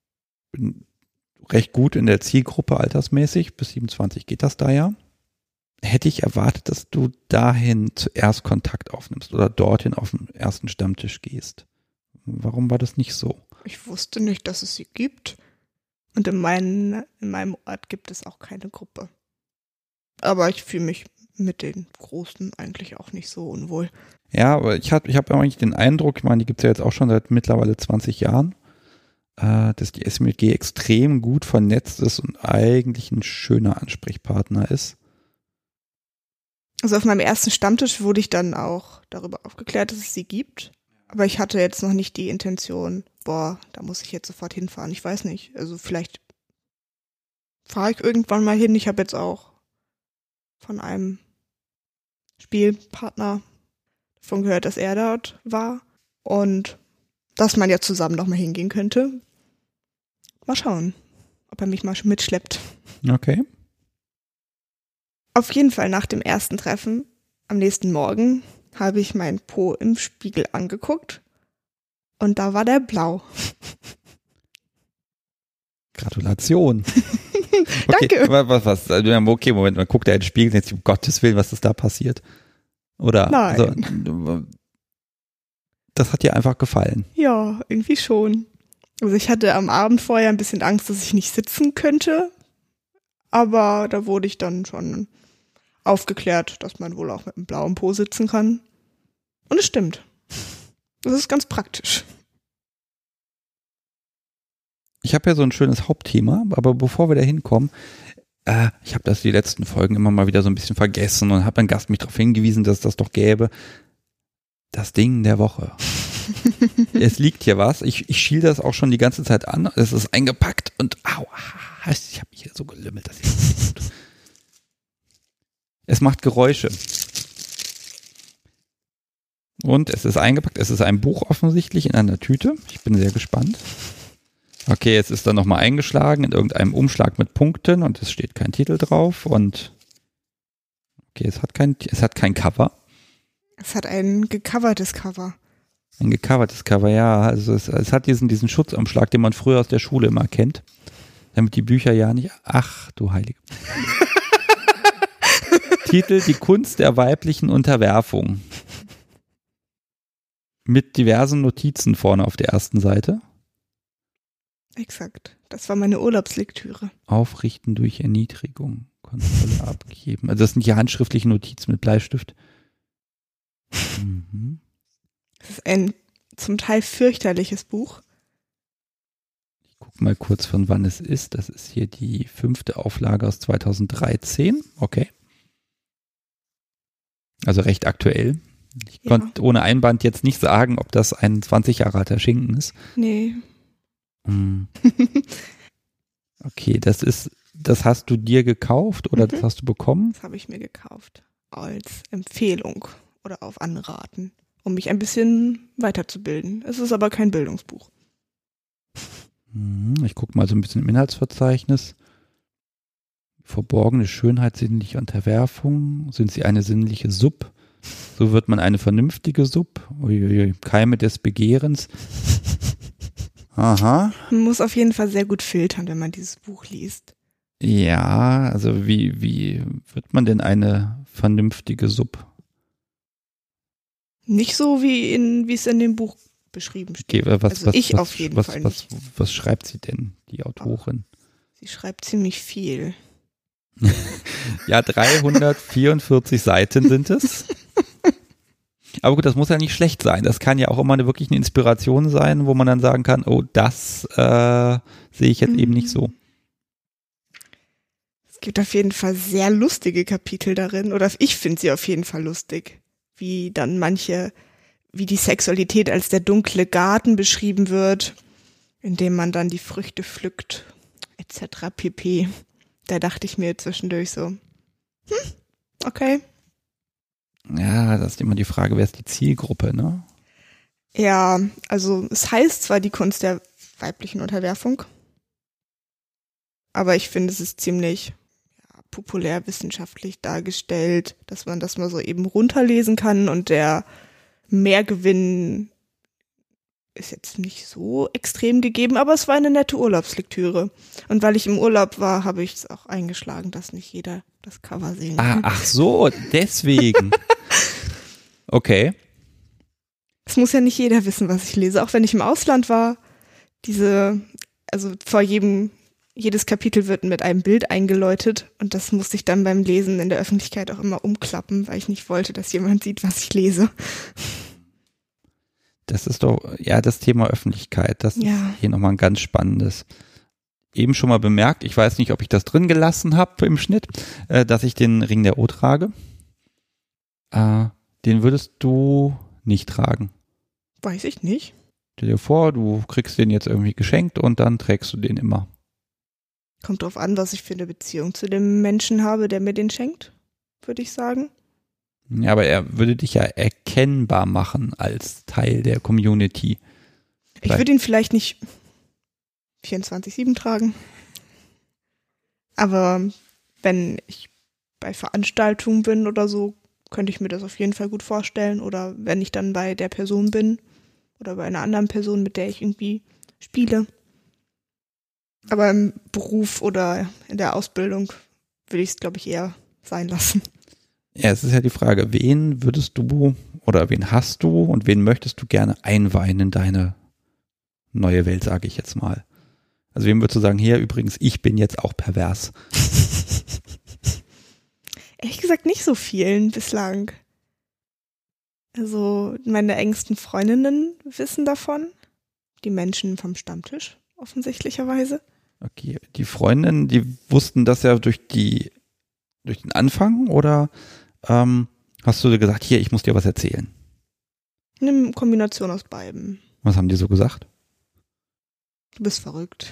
recht gut in der Zielgruppe altersmäßig, bis 27 geht das da ja. Hätte ich erwartet, dass du dahin zuerst Kontakt aufnimmst oder dorthin auf den ersten Stammtisch gehst. Warum war das nicht so? Ich wusste nicht, dass es sie gibt. Und in meinem Ort gibt es auch keine Gruppe. Aber ich fühle mich mit den Großen eigentlich auch nicht so unwohl. Ja, aber ich habe eigentlich den Eindruck, ich meine, die gibt es ja jetzt auch schon seit mittlerweile 20 Jahren, dass die SMJG extrem gut vernetzt ist und eigentlich ein schöner Ansprechpartner ist. Also auf meinem ersten Stammtisch wurde ich dann auch darüber aufgeklärt, dass es sie gibt. Aber ich hatte jetzt noch nicht die Intention, da muss ich jetzt sofort hinfahren. Ich weiß nicht. Also vielleicht fahre ich irgendwann mal hin. Ich habe jetzt auch von einem Spielpartner davon gehört, dass er dort war. Und dass man ja zusammen noch mal hingehen könnte. Mal schauen, ob er mich mal mitschleppt. Okay. Auf jeden Fall nach dem ersten Treffen, am nächsten Morgen, habe ich meinen Po im Spiegel angeguckt und da war der blau. Gratulation. Danke. Was? Okay, Moment, man guckt da in den Spiegel und denkt sich, um Gottes Willen, was ist da passiert? Oder? Nein. Also, das hat dir einfach gefallen. Ja, irgendwie schon. Also ich hatte am Abend vorher ein bisschen Angst, dass ich nicht sitzen könnte, aber da wurde ich dann schon aufgeklärt, dass man wohl auch mit einem blauen Po sitzen kann. Und es stimmt. Das ist ganz praktisch. Ich habe ja so ein schönes Hauptthema, aber bevor wir da hinkommen, ich habe das die letzten Folgen immer mal wieder so ein bisschen vergessen und habe einen Gast mich darauf hingewiesen, dass es das doch gäbe. Das Ding der Woche. Es liegt hier was. Ich schiel das auch schon die ganze Zeit an. Es ist eingepackt und aua, ich habe mich hier so gelümmelt. Das ist nicht gut. Es macht Geräusche. Und es ist eingepackt. Es ist ein Buch offensichtlich in einer Tüte. Ich bin sehr gespannt. Okay, jetzt ist da nochmal eingeschlagen in irgendeinem Umschlag mit Punkten und es steht kein Titel drauf und okay, es hat kein Cover. Es hat ein gecovertes Cover. Ein gecovertes Cover, ja. Also es hat diesen Schutzumschlag, den man früher aus der Schule immer kennt. Damit die Bücher ja nicht... Ach, du Heilige. Titel: Die Kunst der weiblichen Unterwerfung. Mit diversen Notizen vorne auf der ersten Seite. Exakt. Das war meine Urlaubslektüre. Aufrichten durch Erniedrigung. Kontrolle abgeben. Also das sind die handschriftlichen Notizen mit Bleistift. Mhm. Das ist ein zum Teil fürchterliches Buch. Ich gucke mal kurz, von wann es ist. Das ist hier die 5. Auflage aus 2013. Okay. Also recht aktuell. Ich konnte ohne Einband jetzt nicht sagen, ob das ein 20 Jahre alter Schinken ist. Nee. Okay, das hast du dir gekauft oder das hast du bekommen? Das habe ich mir gekauft. Als Empfehlung oder auf Anraten, um mich ein bisschen weiterzubilden. Es ist aber kein Bildungsbuch. Ich gucke mal so ein bisschen im Inhaltsverzeichnis. Verborgene Schönheit sinnlicher Unterwerfung. Sind sie eine sinnliche Sub? So wird man eine vernünftige Sub. Uiuiui. Keime des Begehrens. Aha. Man muss auf jeden Fall sehr gut filtern, wenn man dieses Buch liest. Ja, also wie wird man denn eine vernünftige Sub? Nicht so, wie es in dem Buch beschrieben steht. Okay, auf jeden Fall nicht. Was schreibt sie denn, die Autorin? Sie schreibt ziemlich viel. Ja, 344 Seiten sind es. Aber gut, das muss ja nicht schlecht sein. Das kann ja auch immer wirklich eine Inspiration sein, wo man dann sagen kann, oh, das sehe ich jetzt eben nicht so. Es gibt auf jeden Fall sehr lustige Kapitel darin, oder ich finde sie auf jeden Fall lustig, wie die Sexualität als der dunkle Garten beschrieben wird, in dem man dann die Früchte pflückt, etc. pp. Da dachte ich mir zwischendurch so, okay. Ja, das ist immer die Frage, wer ist die Zielgruppe, ne? Ja, also es heißt zwar die Kunst der weiblichen Unterwerfung, aber ich finde, es ist ziemlich populärwissenschaftlich dargestellt, dass man das mal so eben runterlesen kann und der Mehrgewinn ist jetzt nicht so extrem gegeben, aber es war eine nette Urlaubslektüre. Und weil ich im Urlaub war, habe ich es auch eingeschlagen, dass nicht jeder das Cover sehen kann. Ach so, deswegen. Okay. Es muss ja nicht jeder wissen, was ich lese. Auch wenn ich im Ausland war, jedes Kapitel wird mit einem Bild eingeläutet und das musste ich dann beim Lesen in der Öffentlichkeit auch immer umklappen, weil ich nicht wollte, dass jemand sieht, was ich lese. Das ist doch, ja, das Thema Öffentlichkeit, das ist hier nochmal ein ganz spannendes. Eben schon mal bemerkt, ich weiß nicht, ob ich das drin gelassen habe im Schnitt, dass ich den Ring der O trage. Den würdest du nicht tragen. Weiß ich nicht. Stell dir vor, du kriegst den jetzt irgendwie geschenkt und dann trägst du den immer. Kommt drauf an, was ich für eine Beziehung zu dem Menschen habe, der mir den schenkt, würde ich sagen. Ja, aber er würde dich ja erkennbar machen als Teil der Community. Ich würde ihn vielleicht nicht 24/7 tragen. Aber wenn ich bei Veranstaltungen bin oder so, könnte ich mir das auf jeden Fall gut vorstellen. Oder wenn ich dann bei der Person bin oder bei einer anderen Person, mit der ich irgendwie spiele. Aber im Beruf oder in der Ausbildung würde ich es, glaube ich, eher sein lassen. Ja, es ist ja die Frage, wen würdest du oder wen hast du und wen möchtest du gerne einweihen in deine neue Welt, sage ich jetzt mal. Also wem würdest du sagen, hier übrigens, ich bin jetzt auch pervers? Ehrlich gesagt nicht so vielen bislang. Also meine engsten Freundinnen wissen davon. Die Menschen vom Stammtisch offensichtlicherweise. Okay, die Freundinnen, die wussten das ja durch den Anfang oder hast du dir gesagt, hier, ich muss dir was erzählen? Eine Kombination aus beiden. Was haben die so gesagt? Du bist verrückt.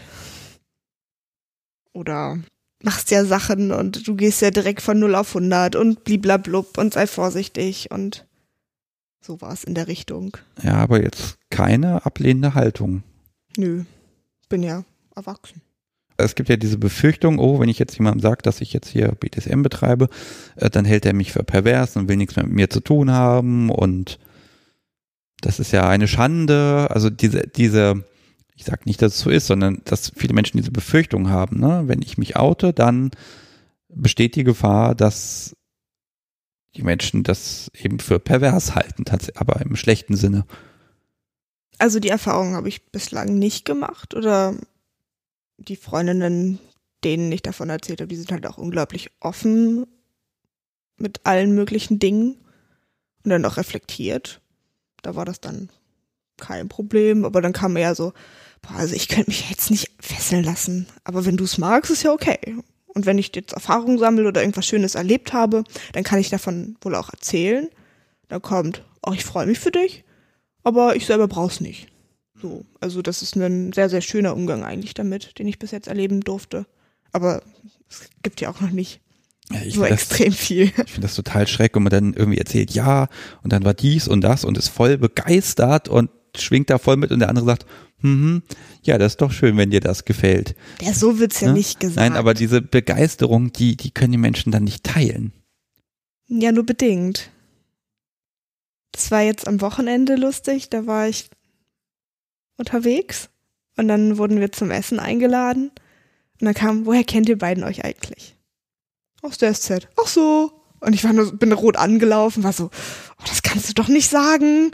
Oder machst ja Sachen und du gehst ja direkt von 0 auf 100 und bliblablub und sei vorsichtig und sowas in der Richtung. Ja, aber jetzt keine ablehnende Haltung. Nö, bin ja erwachsen. Es gibt ja diese Befürchtung, oh, wenn ich jetzt jemandem sage, dass ich jetzt hier BDSM betreibe, dann hält er mich für pervers und will nichts mehr mit mir zu tun haben und das ist ja eine Schande. Also diese, ich sage nicht, dass es so ist, sondern dass viele Menschen diese Befürchtung haben, ne? Wenn ich mich oute, dann besteht die Gefahr, dass die Menschen das eben für pervers halten, aber im schlechten Sinne. Also die Erfahrung habe ich bislang nicht gemacht oder die Freundinnen, denen ich davon erzählt habe, die sind halt auch unglaublich offen mit allen möglichen Dingen und dann auch reflektiert. Da war das dann kein Problem, aber dann kam eher so, also ich könnte mich jetzt nicht fesseln lassen, aber wenn du es magst, ist ja okay. Und wenn ich jetzt Erfahrung sammle oder irgendwas Schönes erlebt habe, dann kann ich davon wohl auch erzählen. Dann kommt, ich freue mich für dich, aber ich selber brauch's nicht. So, also das ist ein sehr, sehr schöner Umgang eigentlich damit, den ich bis jetzt erleben durfte. Aber es gibt ja auch noch nicht so extrem viel. Ich finde das total schrecklich, wenn man dann irgendwie erzählt, ja, und dann war dies und das und ist voll begeistert und schwingt da voll mit und der andere sagt, ja, das ist doch schön, wenn dir das gefällt. Ja, so wird's ja nicht gesagt. Nein, aber diese Begeisterung, die können die Menschen dann nicht teilen. Ja, nur bedingt. Das war jetzt am Wochenende lustig, da war ich unterwegs und dann wurden wir zum Essen eingeladen und dann kam, woher kennt ihr beiden euch eigentlich? Aus der SZ. Ach so. Und ich bin rot angelaufen, war so, das kannst du doch nicht sagen.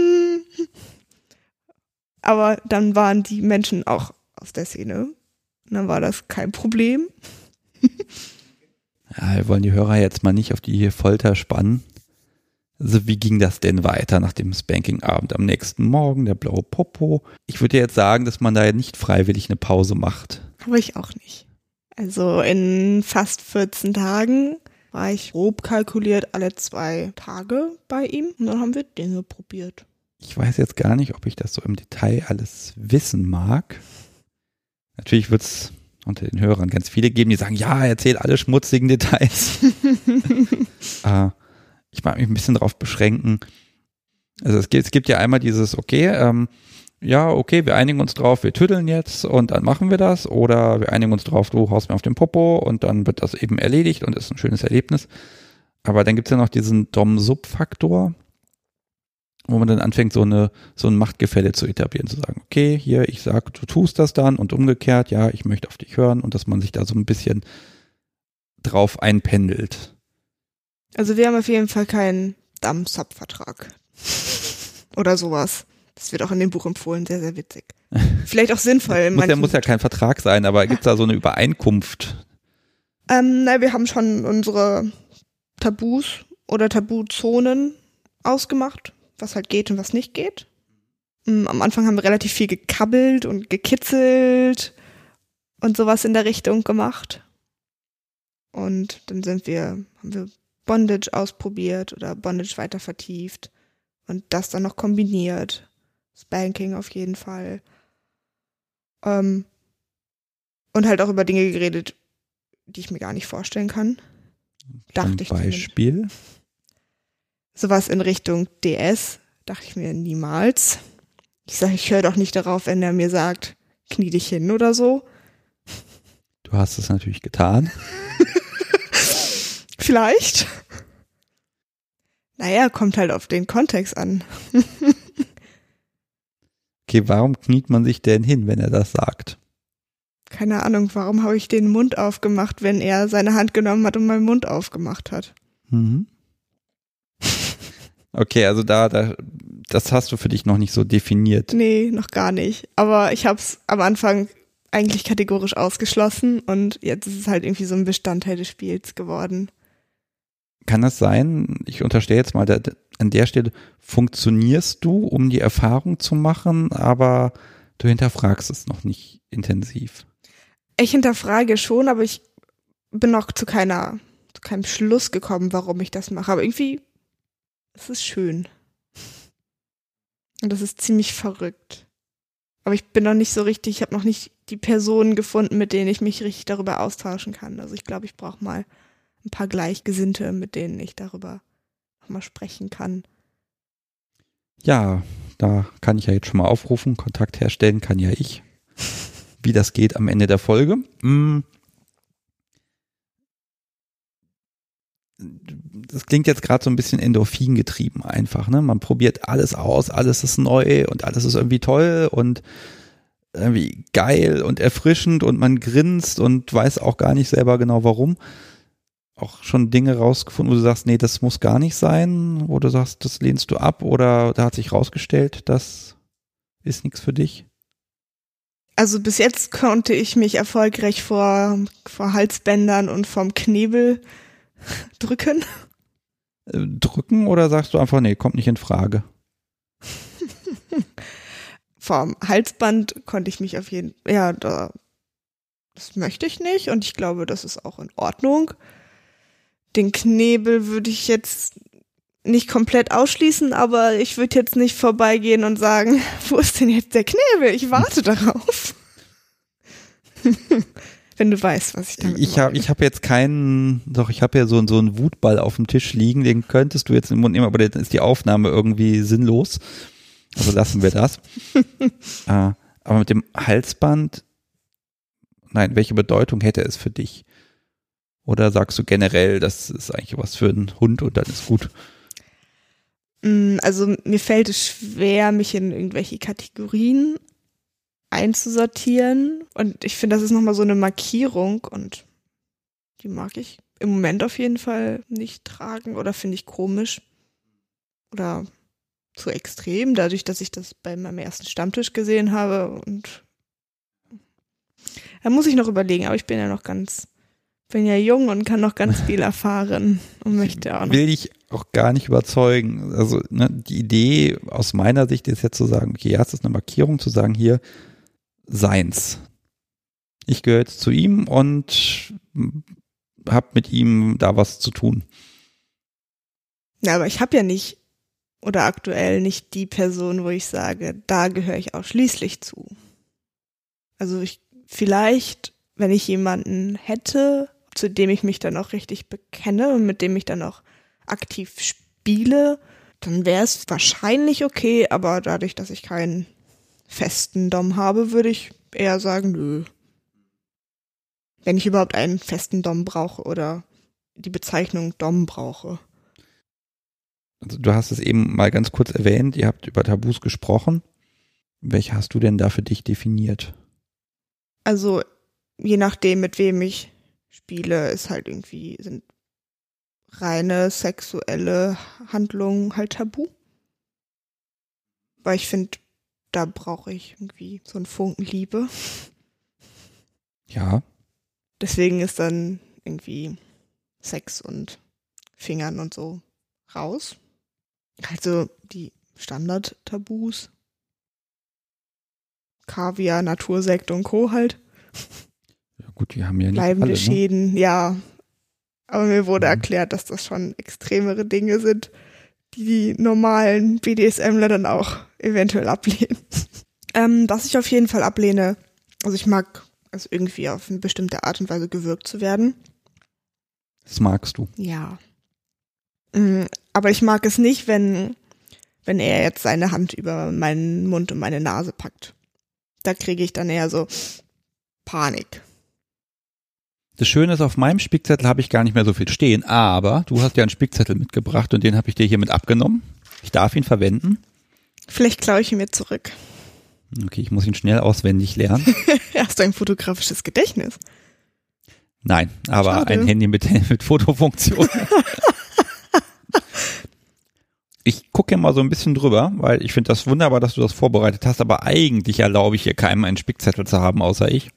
Aber dann waren die Menschen auch aus der Szene. Und dann war das kein Problem. Ja, wir wollen die Hörer jetzt mal nicht auf die Folter spannen. Also wie ging das denn weiter nach dem Spanking-Abend am nächsten Morgen, der blaue Popo? Ich würde jetzt sagen, dass man da ja nicht freiwillig eine Pause macht. Aber ich auch nicht. Also in fast 14 Tagen war ich grob kalkuliert alle 2 Tage bei ihm und dann haben wir Dinge probiert. Ich weiß jetzt gar nicht, ob ich das so im Detail alles wissen mag. Natürlich wird es unter den Hörern ganz viele geben, die sagen, ja, erzähl alle schmutzigen Details. Ich mag mich ein bisschen darauf beschränken. Also es gibt ja einmal dieses, okay, wir einigen uns drauf, wir tüddeln jetzt und dann machen wir das. Oder wir einigen uns drauf, du haust mir auf den Popo und dann wird das eben erledigt und ist ein schönes Erlebnis. Aber dann gibt es ja noch diesen Dom-Sub-Faktor, wo man dann anfängt, so ein Machtgefälle zu etablieren, zu sagen, okay, hier, ich sag, du tust das dann und umgekehrt, ja, ich möchte auf dich hören und dass man sich da so ein bisschen drauf einpendelt. Also wir haben auf jeden Fall keinen Dom-Sub-Vertrag oder sowas. Das wird auch in dem Buch empfohlen, sehr, sehr witzig. Vielleicht auch sinnvoll. Muss ja kein Vertrag sein, aber gibt es da so eine Übereinkunft? Wir haben schon unsere Tabus oder Tabuzonen ausgemacht, was halt geht und was nicht geht. Am Anfang haben wir relativ viel gekabbelt und gekitzelt und sowas in der Richtung gemacht. Und dann haben wir Bondage ausprobiert oder Bondage weiter vertieft und das dann noch kombiniert. Spanking auf jeden Fall. Und halt auch über Dinge geredet, die ich mir gar nicht vorstellen kann. Dachte ich Beispiel? zumindest. Sowas in Richtung DS dachte ich mir niemals. Ich sage, ich höre doch nicht darauf, wenn er mir sagt, knie dich hin oder so. Du hast es natürlich getan. Vielleicht. Naja, kommt halt auf den Kontext an. Okay, warum kniet man sich denn hin, wenn er das sagt? Keine Ahnung, warum habe ich den Mund aufgemacht, wenn er seine Hand genommen hat und meinen Mund aufgemacht hat. Mhm. Okay, also das hast du für dich noch nicht so definiert. Nee, noch gar nicht. Aber ich habe es am Anfang eigentlich kategorisch ausgeschlossen und jetzt ist es halt irgendwie so ein Bestandteil des Spiels geworden. Kann das sein, ich unterstelle jetzt mal, an der Stelle funktionierst du, um die Erfahrung zu machen, aber du hinterfragst es noch nicht intensiv. Ich hinterfrage schon, aber ich bin noch zu keinem Schluss gekommen, warum ich das mache. Aber irgendwie, es ist schön. Und das ist ziemlich verrückt. Aber ich bin noch nicht so richtig, ich habe noch nicht die Personen gefunden, mit denen ich mich richtig darüber austauschen kann. Also ich glaube, ich brauche mal ein paar Gleichgesinnte, mit denen ich darüber nochmal sprechen kann. Ja, da kann ich ja jetzt schon mal aufrufen, Kontakt herstellen kann ja ich. Wie das geht am Ende der Folge. Das klingt jetzt gerade so ein bisschen Endorphin getrieben einfach, ne? Man probiert alles aus, alles ist neu und alles ist irgendwie toll und irgendwie geil und erfrischend und man grinst und weiß auch gar nicht selber genau warum. Auch schon Dinge rausgefunden, wo du sagst, nee, das muss gar nicht sein, wo du sagst, das lehnst du ab oder da hat sich rausgestellt, das ist nichts für dich? Also bis jetzt konnte ich mich erfolgreich vor Halsbändern und vom Knebel drücken. Drücken oder sagst du einfach, nee, kommt nicht in Frage? Vom Halsband konnte ich mich auf jeden Fall, ja, das möchte ich nicht und ich glaube, das ist auch in Ordnung. Den Knebel würde ich jetzt nicht komplett ausschließen, aber ich würde jetzt nicht vorbeigehen und sagen, wo ist denn jetzt der Knebel? Ich warte darauf. Wenn du weißt, was ich damit meine. Ich habe jetzt ich habe ja so einen Wutball auf dem Tisch liegen, den könntest du jetzt in den Mund nehmen, aber dann ist die Aufnahme irgendwie sinnlos. Also lassen wir das. Aber mit dem Halsband, nein, welche Bedeutung hätte es für dich? Oder sagst du generell, das ist eigentlich was für einen Hund und dann ist gut? Also mir fällt es schwer, mich in irgendwelche Kategorien einzusortieren. Und ich finde, das ist nochmal so eine Markierung und die mag ich im Moment auf jeden Fall nicht tragen oder finde ich komisch oder zu extrem, dadurch, dass ich das bei meinem ersten Stammtisch gesehen habe. Und da muss ich noch überlegen, aber ich bin ja jung und kann noch ganz viel erfahren und möchte auch noch. Will ich auch gar nicht überzeugen. Also die Idee aus meiner Sicht ist jetzt zu sagen, okay, ja, es ist eine Markierung, zu sagen, hier, seins. Ich gehöre jetzt zu ihm und habe mit ihm da was zu tun. Ja, aber ich habe ja nicht oder aktuell nicht die Person, wo ich sage, da gehöre ich ausschließlich zu. Also vielleicht, wenn ich jemanden hätte, zu dem ich mich dann auch richtig bekenne und mit dem ich dann auch aktiv spiele, dann wäre es wahrscheinlich okay, aber dadurch, dass ich keinen festen Dom habe, würde ich eher sagen, nö. Wenn ich überhaupt einen festen Dom brauche oder die Bezeichnung Dom brauche. Also du hast es eben mal ganz kurz erwähnt, ihr habt über Tabus gesprochen. Welche hast du denn da für dich definiert? Also je nachdem, mit wem ich spiele, sind reine sexuelle Handlungen halt tabu. Weil ich finde, da brauche ich irgendwie so einen Funken Liebe. Ja. Deswegen ist dann irgendwie Sex und Fingern und so raus. Also die Standard-Tabus. Kaviar, Natursekt und Co. halt. Ja gut, die haben ja nicht bleibende alle, Schäden, ja. Aber mir wurde erklärt, dass das schon extremere Dinge sind, die normalen BDSMler dann auch eventuell ablehnen. Was ich auf jeden Fall ablehne, also ich mag es irgendwie auf eine bestimmte Art und Weise gewürgt zu werden. Das magst du? Ja. Aber ich mag es nicht, wenn er jetzt seine Hand über meinen Mund und meine Nase packt. Da kriege ich dann eher so Panik. Das Schöne ist, auf meinem Spickzettel habe ich gar nicht mehr so viel stehen, aber du hast ja einen Spickzettel mitgebracht und den habe ich dir hiermit abgenommen. Ich darf ihn verwenden. Vielleicht klaue ich ihn mir zurück. Okay, ich muss ihn schnell auswendig lernen. Hast du ein fotografisches Gedächtnis? Nein, aber Schade. ein Handy mit Fotofunktion. Ich gucke ja mal so ein bisschen drüber, weil ich finde das wunderbar, dass du das vorbereitet hast, aber eigentlich erlaube ich hier keinem einen Spickzettel zu haben, außer ich.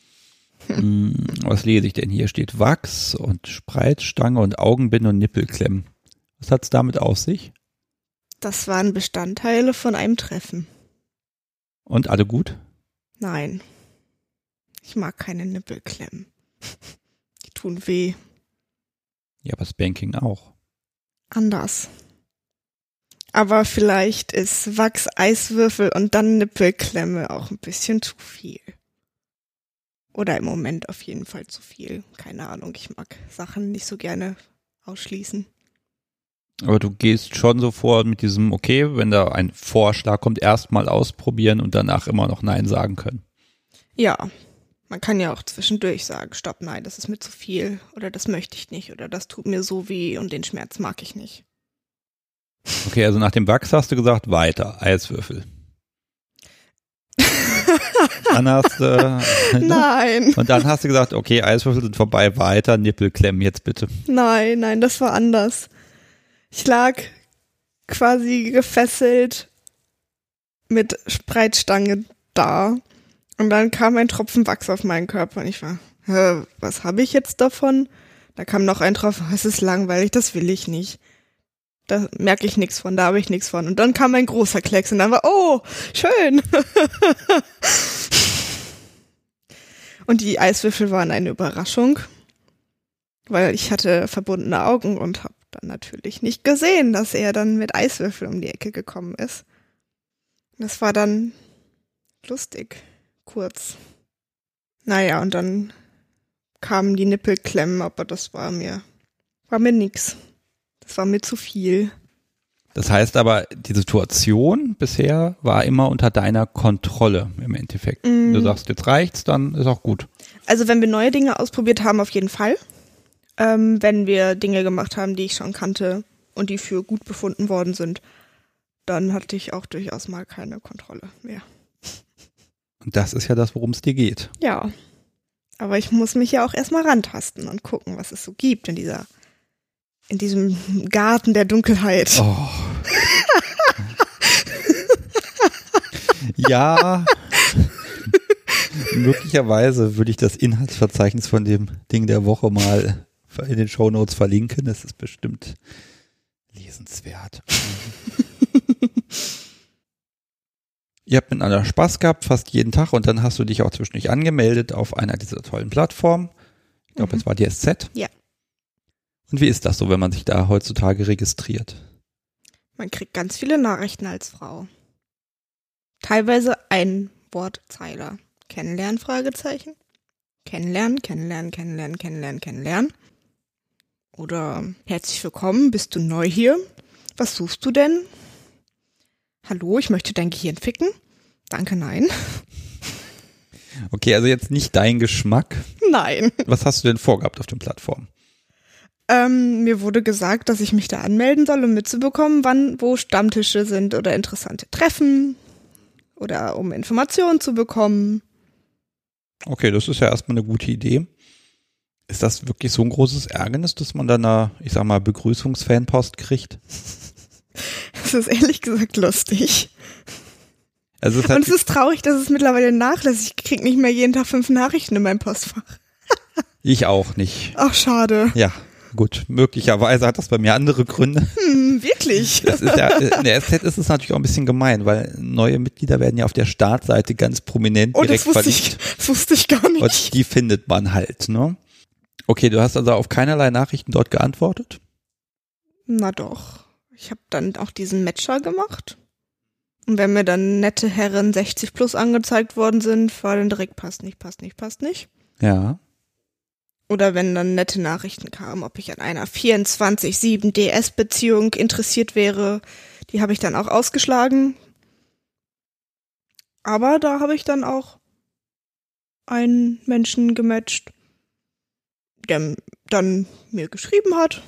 Was lese ich denn hier? Steht Wachs und Spreizstange und Augenbinde und Nippelklemmen. Was hat's damit auf sich? Das waren Bestandteile von einem Treffen. Und alle gut? Nein. Ich mag keine Nippelklemmen. Die tun weh. Ja, aber Spanking auch. Anders. Aber vielleicht ist Wachs, Eiswürfel und dann Nippelklemme auch ein bisschen zu viel. Oder im Moment auf jeden Fall zu viel. Keine Ahnung, ich mag Sachen nicht so gerne ausschließen. Aber du gehst schon so vor mit diesem, okay, wenn da ein Vorschlag kommt, erstmal ausprobieren und danach immer noch Nein sagen können. Ja, man kann ja auch zwischendurch sagen, stopp, nein, das ist mir zu viel. Oder das möchte ich nicht. Oder das tut mir so weh und den Schmerz mag ich nicht. Okay, also nach dem Wachs hast du gesagt, weiter, Eiswürfel. Dann hast du, Nein. Und dann hast du gesagt, okay, Eiswürfel sind vorbei, weiter, Nippelklemmen jetzt bitte. Nein, das war anders. Ich lag quasi gefesselt mit Spreizstange da und dann kam ein Tropfen Wachs auf meinen Körper und ich war, was habe ich jetzt davon? Da kam noch ein Tropfen, es ist langweilig, das will ich nicht. Da merke ich nichts von, da habe ich nichts von. Und dann kam ein großer Klecks und dann war, oh, schön. Und die Eiswürfel waren eine Überraschung, weil ich hatte verbundene Augen und habe dann natürlich nicht gesehen, dass er dann mit Eiswürfel um die Ecke gekommen ist. Das war dann lustig, kurz. Naja, und dann kamen die Nippelklemmen, aber das war mir nix. Das war mir zu viel. Das heißt aber, die Situation bisher war immer unter deiner Kontrolle im Endeffekt. Wenn du sagst, jetzt reicht's, dann ist auch gut. Also wenn wir neue Dinge ausprobiert haben, auf jeden Fall. Wenn wir Dinge gemacht haben, die ich schon kannte und die für gut befunden worden sind, dann hatte ich auch durchaus mal keine Kontrolle mehr. Und das ist ja das, worum es dir geht. Ja, aber ich muss mich ja auch erstmal rantasten und gucken, was es so gibt in diesem Garten der Dunkelheit. Oh. Ja, möglicherweise würde ich das Inhaltsverzeichnis von dem Ding der Woche mal in den Shownotes verlinken. Das ist bestimmt lesenswert. Ihr habt miteinander Spaß gehabt, fast jeden Tag, und dann hast du dich auch zwischendurch angemeldet auf einer dieser tollen Plattformen. Ich glaube, es war die SZ. Ja. Und wie ist das so, wenn man sich da heutzutage registriert? Man kriegt ganz viele Nachrichten als Frau. Teilweise ein Wortzeiler. Kennenlernen, Fragezeichen. Kennenlernen, kennenlernen, kennenlernen, kennenlernen, kennenlernen. Oder herzlich willkommen, bist du neu hier? Was suchst du denn? Hallo, ich möchte dein Gehirn ficken. Danke, nein. Okay, also jetzt nicht dein Geschmack. Nein. Was hast du denn vorgehabt auf den Plattformen? Mir wurde gesagt, dass ich mich da anmelden soll, um mitzubekommen, wo Stammtische sind oder interessante Treffen oder um Informationen zu bekommen. Okay, das ist ja erstmal eine gute Idee. Ist das wirklich so ein großes Ärgernis, dass man dann eine, ich sag mal, Begrüßungsfanpost kriegt? Es ist ehrlich gesagt lustig. Also Und es ist traurig, dass es mittlerweile nachlässt. Ich kriege nicht mehr jeden Tag 5 Nachrichten in meinem Postfach. Ich auch nicht. Ach, schade. Ja, gut. Möglicherweise hat das bei mir andere Gründe. Wirklich? Das ist ja, in der SZ ist es natürlich auch ein bisschen gemein, weil neue Mitglieder werden ja auf der Startseite ganz prominent direkt verlinkt. Das wusste ich gar nicht. Und die findet man halt, ne? Okay, du hast also auf keinerlei Nachrichten dort geantwortet? Na doch. Ich habe dann auch diesen Matcher gemacht. Und wenn mir dann nette Herren 60 plus angezeigt worden sind, war dann direkt passt nicht. Ja. Oder wenn dann nette Nachrichten kamen, ob ich an einer 24/7 DS-Beziehung interessiert wäre, die habe ich dann auch ausgeschlagen. Aber da habe ich dann auch einen Menschen gematcht, der dann mir geschrieben hat.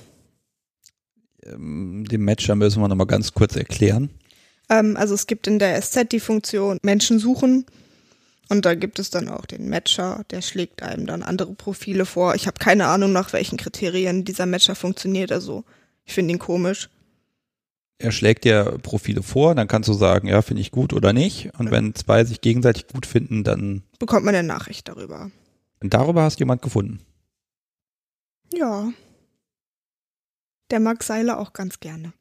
Den Matcher müssen wir nochmal ganz kurz erklären. Also es gibt in der SZ die Funktion Menschen suchen und da gibt es dann auch den Matcher, der schlägt einem dann andere Profile vor. Ich habe keine Ahnung, nach welchen Kriterien dieser Matcher funktioniert, also ich finde ihn komisch. Er schlägt dir Profile vor, dann kannst du sagen, ja, finde ich gut oder nicht. Und wenn zwei sich gegenseitig gut finden, dann bekommt man eine Nachricht darüber. Und darüber hast du jemand gefunden? Ja. Der mag Seile auch ganz gerne.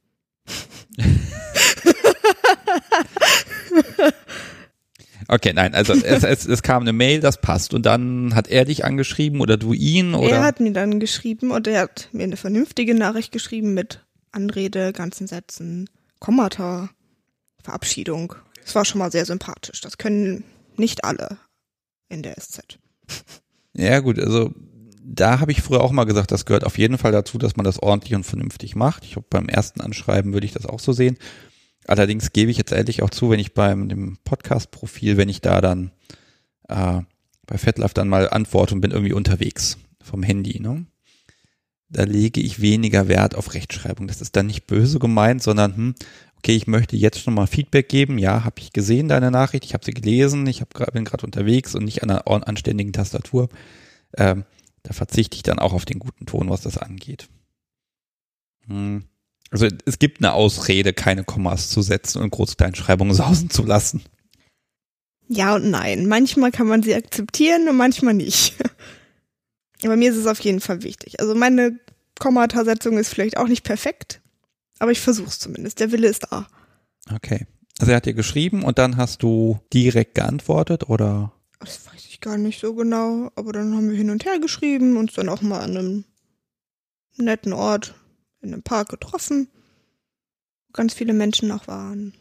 Okay, nein, also es kam eine Mail, das passt. Und dann hat er dich angeschrieben oder du ihn? Oder? Er hat mir dann geschrieben und er hat mir eine vernünftige Nachricht geschrieben mit Anrede, ganzen Sätzen, Kommata, Verabschiedung. Das war schon mal sehr sympathisch. Das können nicht alle in der SZ. Ja gut, also da habe ich früher auch mal gesagt, das gehört auf jeden Fall dazu, dass man das ordentlich und vernünftig macht. Ich glaube, beim ersten Anschreiben würde ich das auch so sehen. Allerdings gebe ich jetzt ehrlich auch zu, wenn ich beim dem Podcast-Profil, wenn ich da dann bei FetLife dann mal antworte und bin irgendwie unterwegs vom Handy, ne? Da lege ich weniger Wert auf Rechtschreibung. Das ist dann nicht böse gemeint, sondern okay, ich möchte jetzt schon mal Feedback geben. Ja, habe ich gesehen, deine Nachricht, ich habe sie gelesen, bin gerade unterwegs und nicht an einer anständigen Tastatur. Da verzichte ich dann auch auf den guten Ton, was das angeht. Also es gibt eine Ausrede, keine Kommas zu setzen und Groß-Kleinschreibungen sausen zu lassen. Ja und nein. Manchmal kann man sie akzeptieren und manchmal nicht. Aber mir ist es auf jeden Fall wichtig. Also meine Kommatasetzung ist vielleicht auch nicht perfekt, aber ich versuche es zumindest. Der Wille ist da. Okay. Also er hat dir geschrieben und dann hast du direkt geantwortet, oder? Das weiß ich gar nicht so genau, aber dann haben wir hin und her geschrieben, uns dann auch mal an einem netten Ort in einem Park getroffen, wo ganz viele Menschen noch waren.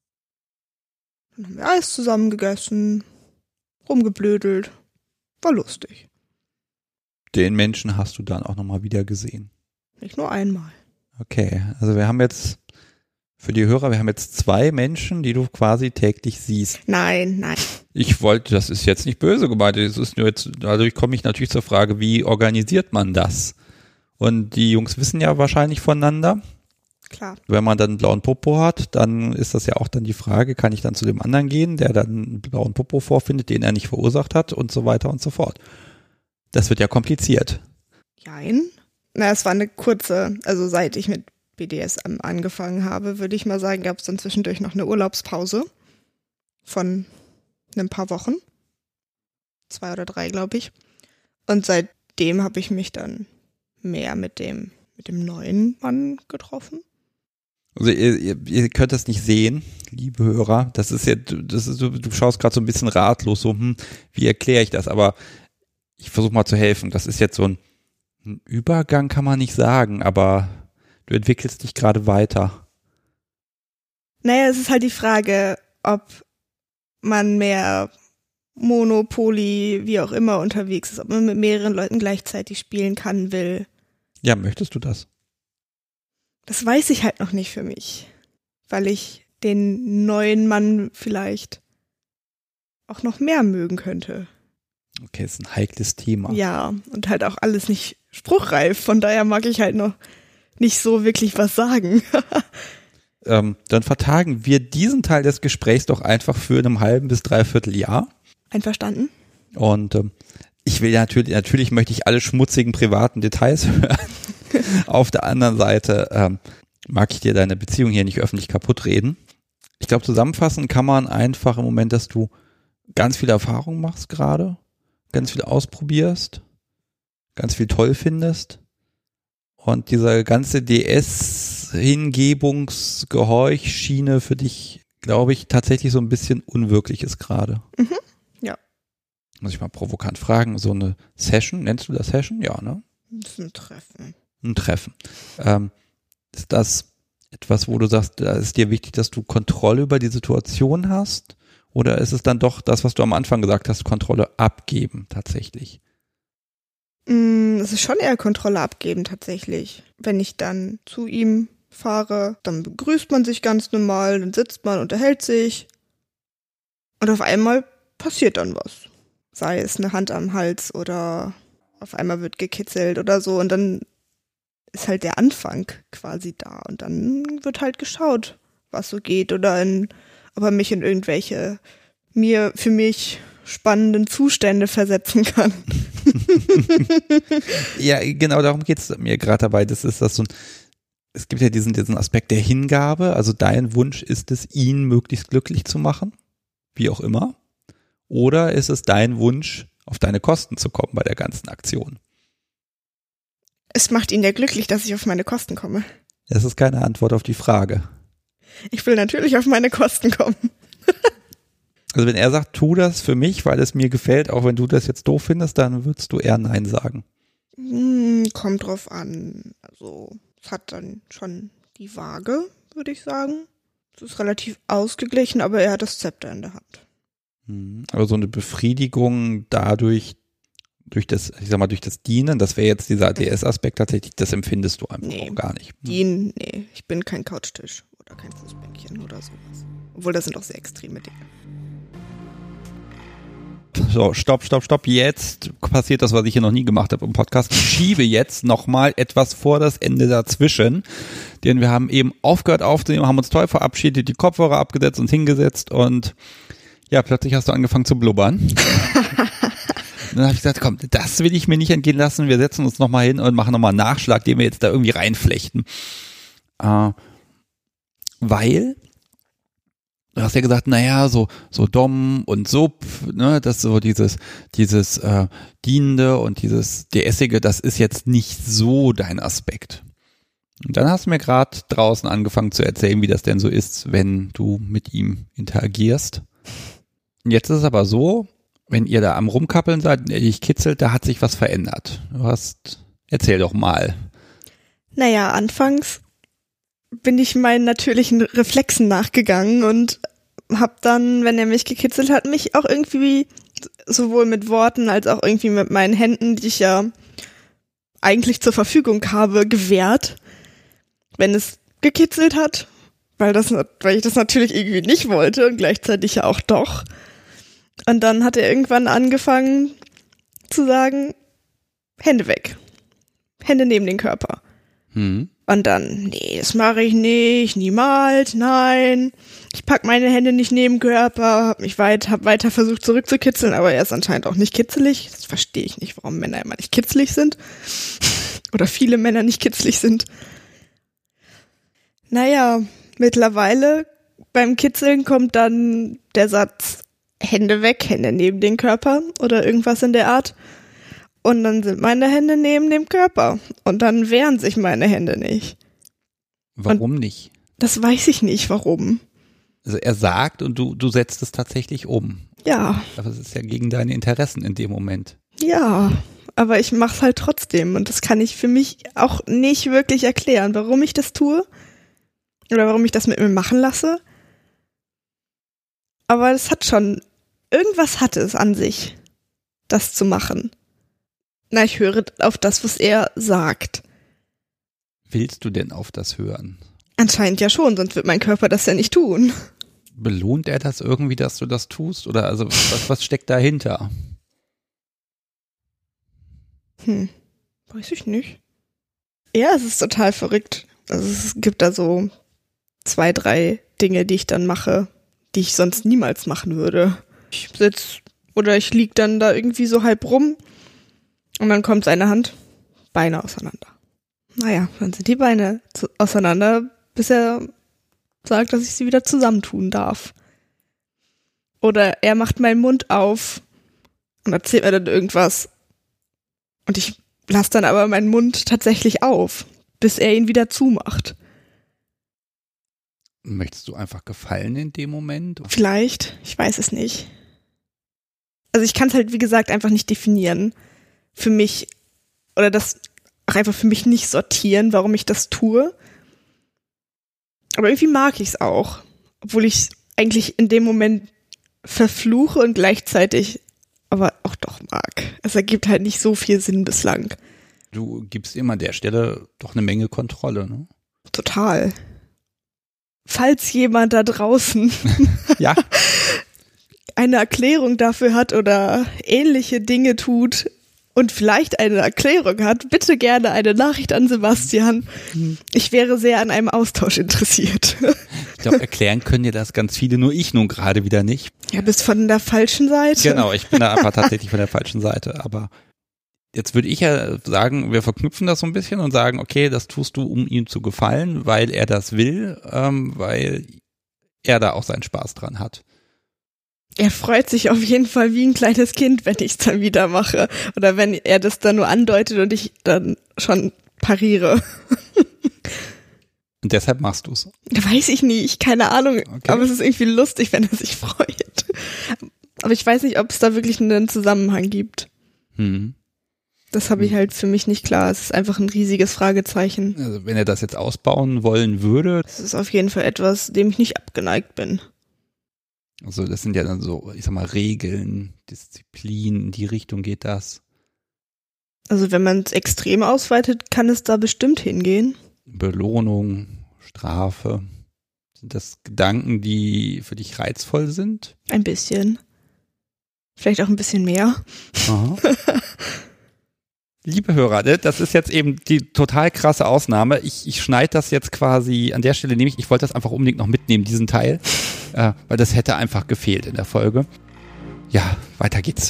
Dann haben wir Eis zusammen gegessen, rumgeblödelt. War lustig. Den Menschen hast du dann auch nochmal wieder gesehen? Nicht nur einmal. Okay, also wir haben jetzt, für die Hörer, wir haben jetzt 2 Menschen, die du quasi täglich siehst. Nein. Das ist jetzt nicht böse gemeint, das ist nur jetzt, dadurch komme ich natürlich zur Frage, wie organisiert man das? Und die Jungs wissen ja wahrscheinlich voneinander. Klar. Wenn man dann einen blauen Popo hat, dann ist das ja auch dann die Frage, kann ich dann zu dem anderen gehen, der dann einen blauen Popo vorfindet, den er nicht verursacht hat und so weiter und so fort. Das wird ja kompliziert. Jein. Na, es war eine kurze, also seit ich mit BDSM angefangen habe, würde ich mal sagen, gab es dann zwischendurch noch eine Urlaubspause von ein paar Wochen. 2 oder 3, glaube ich. Und seitdem habe ich mich dann mehr mit dem neuen Mann getroffen. Also ihr könnt das nicht sehen, liebe Hörer. Du schaust gerade so ein bisschen ratlos, so, wie erkläre ich das? Aber ich versuche mal zu helfen. Das ist jetzt so ein Übergang, kann man nicht sagen, aber du entwickelst dich gerade weiter. Naja, es ist halt die Frage, ob man mehr Monopoly, wie auch immer, unterwegs ist, ob man mit mehreren Leuten gleichzeitig spielen kann, will. Ja, möchtest du das? Das weiß ich halt noch nicht für mich, weil ich den neuen Mann vielleicht auch noch mehr mögen könnte. Okay, ist ein heikles Thema. Ja, und halt auch alles nicht spruchreif, von daher mag ich halt noch nicht so wirklich was sagen. Dann vertagen wir diesen Teil des Gesprächs doch einfach für ein halben bis 3/4 Jahr. Einverstanden? Und ich will ja natürlich möchte ich alle schmutzigen privaten Details hören. Auf der anderen Seite mag ich dir deine Beziehung hier nicht öffentlich kaputt reden. Ich glaube, zusammenfassen kann man einfach im Moment, dass du ganz viel Erfahrung machst gerade, ganz viel ausprobierst, ganz viel toll findest und diese ganze DS-Hingebungsgehorch-Schiene für dich, glaube ich, tatsächlich so ein bisschen unwirklich ist gerade. Ja. Muss ich mal provokant fragen, so eine Session, nennst du das Session? Ja, ne? Das ist ein Treffen. Ein Treffen. Ist das etwas, wo du sagst, da ist dir wichtig, dass du Kontrolle über die Situation hast? Oder ist es dann doch das, was du am Anfang gesagt hast, Kontrolle abgeben tatsächlich? Es ist schon eher Kontrolle abgeben tatsächlich. Wenn ich dann zu ihm fahre, dann begrüßt man sich ganz normal, dann sitzt man, unterhält sich und auf einmal passiert dann was. Sei es eine Hand am Hals oder auf einmal wird gekitzelt oder so und dann ist halt der Anfang quasi da und dann wird halt geschaut, was so geht oder ob er mich in irgendwelche für mich spannenden Zustände versetzen kann. Ja, genau, darum geht es mir gerade dabei. Es gibt ja diesen Aspekt der Hingabe, also dein Wunsch ist es, ihn möglichst glücklich zu machen, wie auch immer. Oder ist es dein Wunsch, auf deine Kosten zu kommen bei der ganzen Aktion? Es macht ihn ja glücklich, dass ich auf meine Kosten komme. Das ist keine Antwort auf die Frage. Ich will natürlich auf meine Kosten kommen. Also wenn er sagt, tu das für mich, weil es mir gefällt, auch wenn du das jetzt doof findest, dann würdest du eher Nein sagen. Kommt drauf an. Also es hat dann schon die Waage, würde ich sagen. Es ist relativ ausgeglichen, aber er hat das Zepter in der Hand. Aber so eine Befriedigung dadurch, durch das Dienen, das wäre jetzt dieser ADS-Aspekt tatsächlich, das empfindest du einfach auch gar nicht. Dienen, nee, ich bin kein Couchtisch oder kein Fußbänkchen oder sowas. Obwohl, das sind auch sehr extreme Dinge. So, stopp. Jetzt passiert das, was ich hier noch nie gemacht habe im Podcast. Ich schiebe jetzt nochmal etwas vor das Ende dazwischen, denn wir haben eben aufgehört aufzunehmen, haben uns toll verabschiedet, die Kopfhörer abgesetzt, uns hingesetzt und ja, plötzlich hast du angefangen zu blubbern. Dann habe ich gesagt, komm, das will ich mir nicht entgehen lassen, wir setzen uns nochmal hin und machen nochmal einen Nachschlag, den wir jetzt da irgendwie reinflechten. Weil du hast ja gesagt, naja, so Dom und Sub, ne, das so dieses Dienende und dieses DS-ige, das ist jetzt nicht so dein Aspekt. Und dann hast du mir gerade draußen angefangen zu erzählen, wie das denn so ist, wenn du mit ihm interagierst. Und jetzt ist es aber so, wenn ihr da am Rumkappeln seid und er dich kitzelt, da hat sich was verändert. Erzähl doch mal. Naja, anfangs bin ich meinen natürlichen Reflexen nachgegangen und hab dann, wenn er mich gekitzelt hat, mich auch irgendwie sowohl mit Worten als auch irgendwie mit meinen Händen, die ich ja eigentlich zur Verfügung habe, gewehrt, wenn es gekitzelt hat, weil ich das natürlich irgendwie nicht wollte und gleichzeitig ja auch doch. Und dann hat er irgendwann angefangen zu sagen, Hände weg. Hände neben den Körper. Und dann, nee, das mache ich nicht, niemals, nein. Ich pack meine Hände nicht neben den Körper, hab weiter versucht zurückzukitzeln, aber er ist anscheinend auch nicht kitzelig. Das verstehe ich nicht, warum Männer immer nicht kitzelig sind. Oder viele Männer nicht kitzelig sind. Naja, mittlerweile beim Kitzeln kommt dann der Satz, Hände weg, Hände neben den Körper oder irgendwas in der Art. Und dann sind meine Hände neben dem Körper. Und dann wehren sich meine Hände nicht. Warum nicht? Das weiß ich nicht, warum. Also er sagt und du setzt es tatsächlich um. Ja. Aber es ist ja gegen deine Interessen in dem Moment. Ja, aber ich mach's halt trotzdem. Und das kann ich für mich auch nicht wirklich erklären, warum ich das tue. Oder warum ich das mit mir machen lasse. Aber es hat schon, irgendwas hat es an sich, das zu machen. Na, ich höre auf das, was er sagt. Willst du denn auf das hören? Anscheinend ja schon, sonst wird mein Körper das ja nicht tun. Belohnt er das irgendwie, dass du das tust? Oder also was steckt dahinter? Weiß ich nicht. Ja, es ist total verrückt. Also es gibt da so 2, 3 Dinge, die ich dann mache, die ich sonst niemals machen würde. Ich sitz oder ich lieg dann da irgendwie so halb rum und dann kommt seine Hand, Beine auseinander. Naja, dann sind die Beine auseinander, bis er sagt, dass ich sie wieder zusammentun darf. Oder er macht meinen Mund auf und erzählt mir dann irgendwas. Und ich lasse dann aber meinen Mund tatsächlich auf, bis er ihn wieder zumacht. Möchtest du einfach gefallen in dem Moment? Vielleicht, ich weiß es nicht. Also ich kann es halt, wie gesagt, einfach nicht definieren. Für mich, oder das auch einfach für mich nicht sortieren, warum ich das tue. Aber irgendwie mag ich es auch, obwohl ich es eigentlich in dem Moment verfluche und gleichzeitig aber auch doch mag. Es ergibt halt nicht so viel Sinn bislang. Du gibst immer an der Stelle doch eine Menge Kontrolle, ne? Total. Falls jemand da draußen Ja. eine Erklärung dafür hat oder ähnliche Dinge tut und vielleicht eine Erklärung hat, bitte gerne eine Nachricht an Sebastian. Ich wäre sehr an einem Austausch interessiert. Ich glaube, erklären können dir das ganz viele, nur ich nun gerade wieder nicht. Ja, bist von der falschen Seite. Genau, ich bin da einfach tatsächlich von der falschen Seite, aber jetzt würde ich ja sagen, wir verknüpfen das so ein bisschen und sagen, okay, das tust du, um ihm zu gefallen, weil er das will, weil er da auch seinen Spaß dran hat. Er freut sich auf jeden Fall wie ein kleines Kind, wenn ich es dann wieder mache. Oder wenn er das dann nur andeutet und ich dann schon pariere. Und deshalb machst du es. Weiß ich nicht, keine Ahnung. Okay. Aber es ist irgendwie lustig, wenn er sich freut. Aber ich weiß nicht, ob es da wirklich einen Zusammenhang gibt. Das habe ich halt für mich nicht klar. Es ist einfach ein riesiges Fragezeichen. Also wenn er das jetzt ausbauen wollen würde. Es ist auf jeden Fall etwas, dem ich nicht abgeneigt bin. Also das sind ja dann so, ich sag mal, Regeln, Disziplin, in die Richtung geht das. Also wenn man es extrem ausweitet, kann es da bestimmt hingehen. Belohnung, Strafe. Sind das Gedanken, die für dich reizvoll sind? Ein bisschen. Vielleicht auch ein bisschen mehr. Aha. Liebe Hörer, das ist jetzt eben die total krasse Ausnahme. Ich schneide das jetzt quasi an der Stelle, ich wollte das einfach unbedingt noch mitnehmen, diesen Teil, weil das hätte einfach gefehlt in der Folge. Ja, weiter geht's.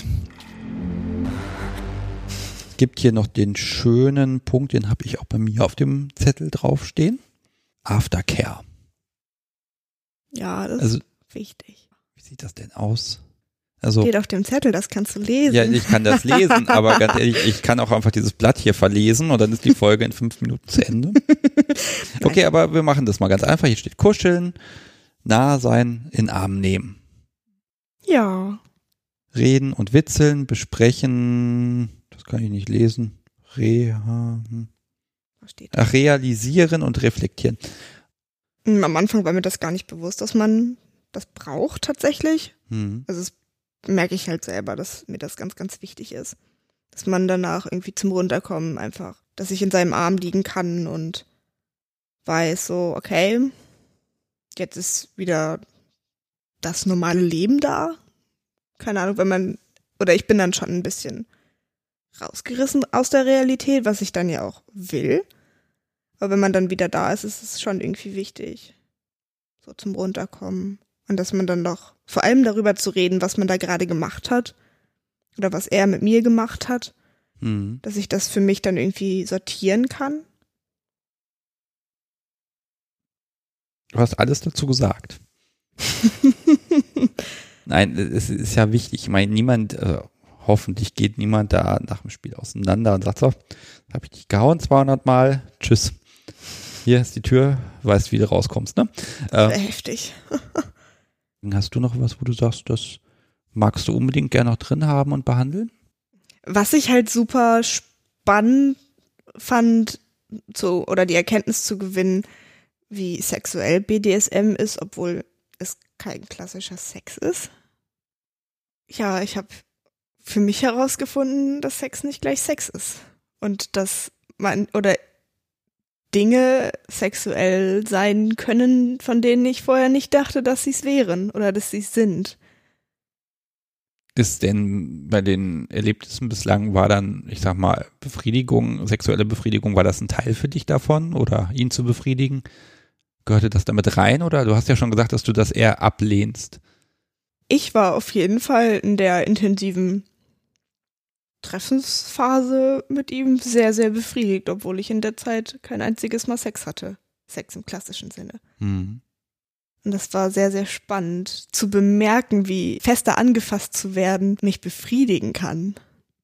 Es gibt hier noch den schönen Punkt, den habe ich auch bei mir auf dem Zettel draufstehen. Aftercare. Ja, das ist wichtig. Wie sieht das denn aus? Also, steht auf dem Zettel, das kannst du lesen. Ja, ich kann das lesen, aber ganz ehrlich, ich kann auch einfach dieses Blatt hier verlesen und dann ist die Folge in 5 Minuten zu Ende. Okay, aber wir machen das mal ganz einfach. Hier steht kuscheln, nah sein, in Arm nehmen. Ja. Reden und witzeln, besprechen, das kann ich nicht lesen. Realisieren und reflektieren. Am Anfang war mir das gar nicht bewusst, dass man das braucht tatsächlich. Also das merke ich halt selber, dass mir das ganz, ganz wichtig ist. Dass man danach irgendwie zum Runterkommen einfach, dass ich in seinem Arm liegen kann und weiß so, okay, jetzt ist wieder das normale Leben da. Keine Ahnung, ich bin dann schon ein bisschen rausgerissen aus der Realität, was ich dann ja auch will. Aber wenn man dann wieder da ist, ist es schon irgendwie wichtig. So zum Runterkommen. Und dass man dann doch vor allem darüber zu reden, was man da gerade gemacht hat oder was er mit mir gemacht hat, dass ich das für mich dann irgendwie sortieren kann. Du hast alles dazu gesagt. Nein, es ist ja wichtig. Ich meine, hoffentlich geht niemand da nach dem Spiel auseinander und sagt so, habe ich dich gehauen 200 Mal, tschüss. Hier ist die Tür, weißt, wie du rauskommst, ne? Heftig. Hast du noch was, wo du sagst, das magst du unbedingt gerne noch drin haben und behandeln? Was ich halt super spannend fand, oder die Erkenntnis zu gewinnen, wie sexuell BDSM ist, obwohl es kein klassischer Sex ist. Ja, ich habe für mich herausgefunden, dass Sex nicht gleich Sex ist. Und dass Dinge sexuell sein können, von denen ich vorher nicht dachte, dass sie es wären oder dass sie es sind. Ist denn bei den Erlebnissen bislang war dann, ich sag mal, sexuelle Befriedigung, war das ein Teil für dich davon oder ihn zu befriedigen? Gehörte das damit rein oder du hast ja schon gesagt, dass du das eher ablehnst? Ich war auf jeden Fall in der intensiven Treffensphase mit ihm sehr, sehr befriedigt, obwohl ich in der Zeit kein einziges Mal Sex hatte. Sex im klassischen Sinne. Und das war sehr, sehr spannend zu bemerken, wie fester angefasst zu werden mich befriedigen kann.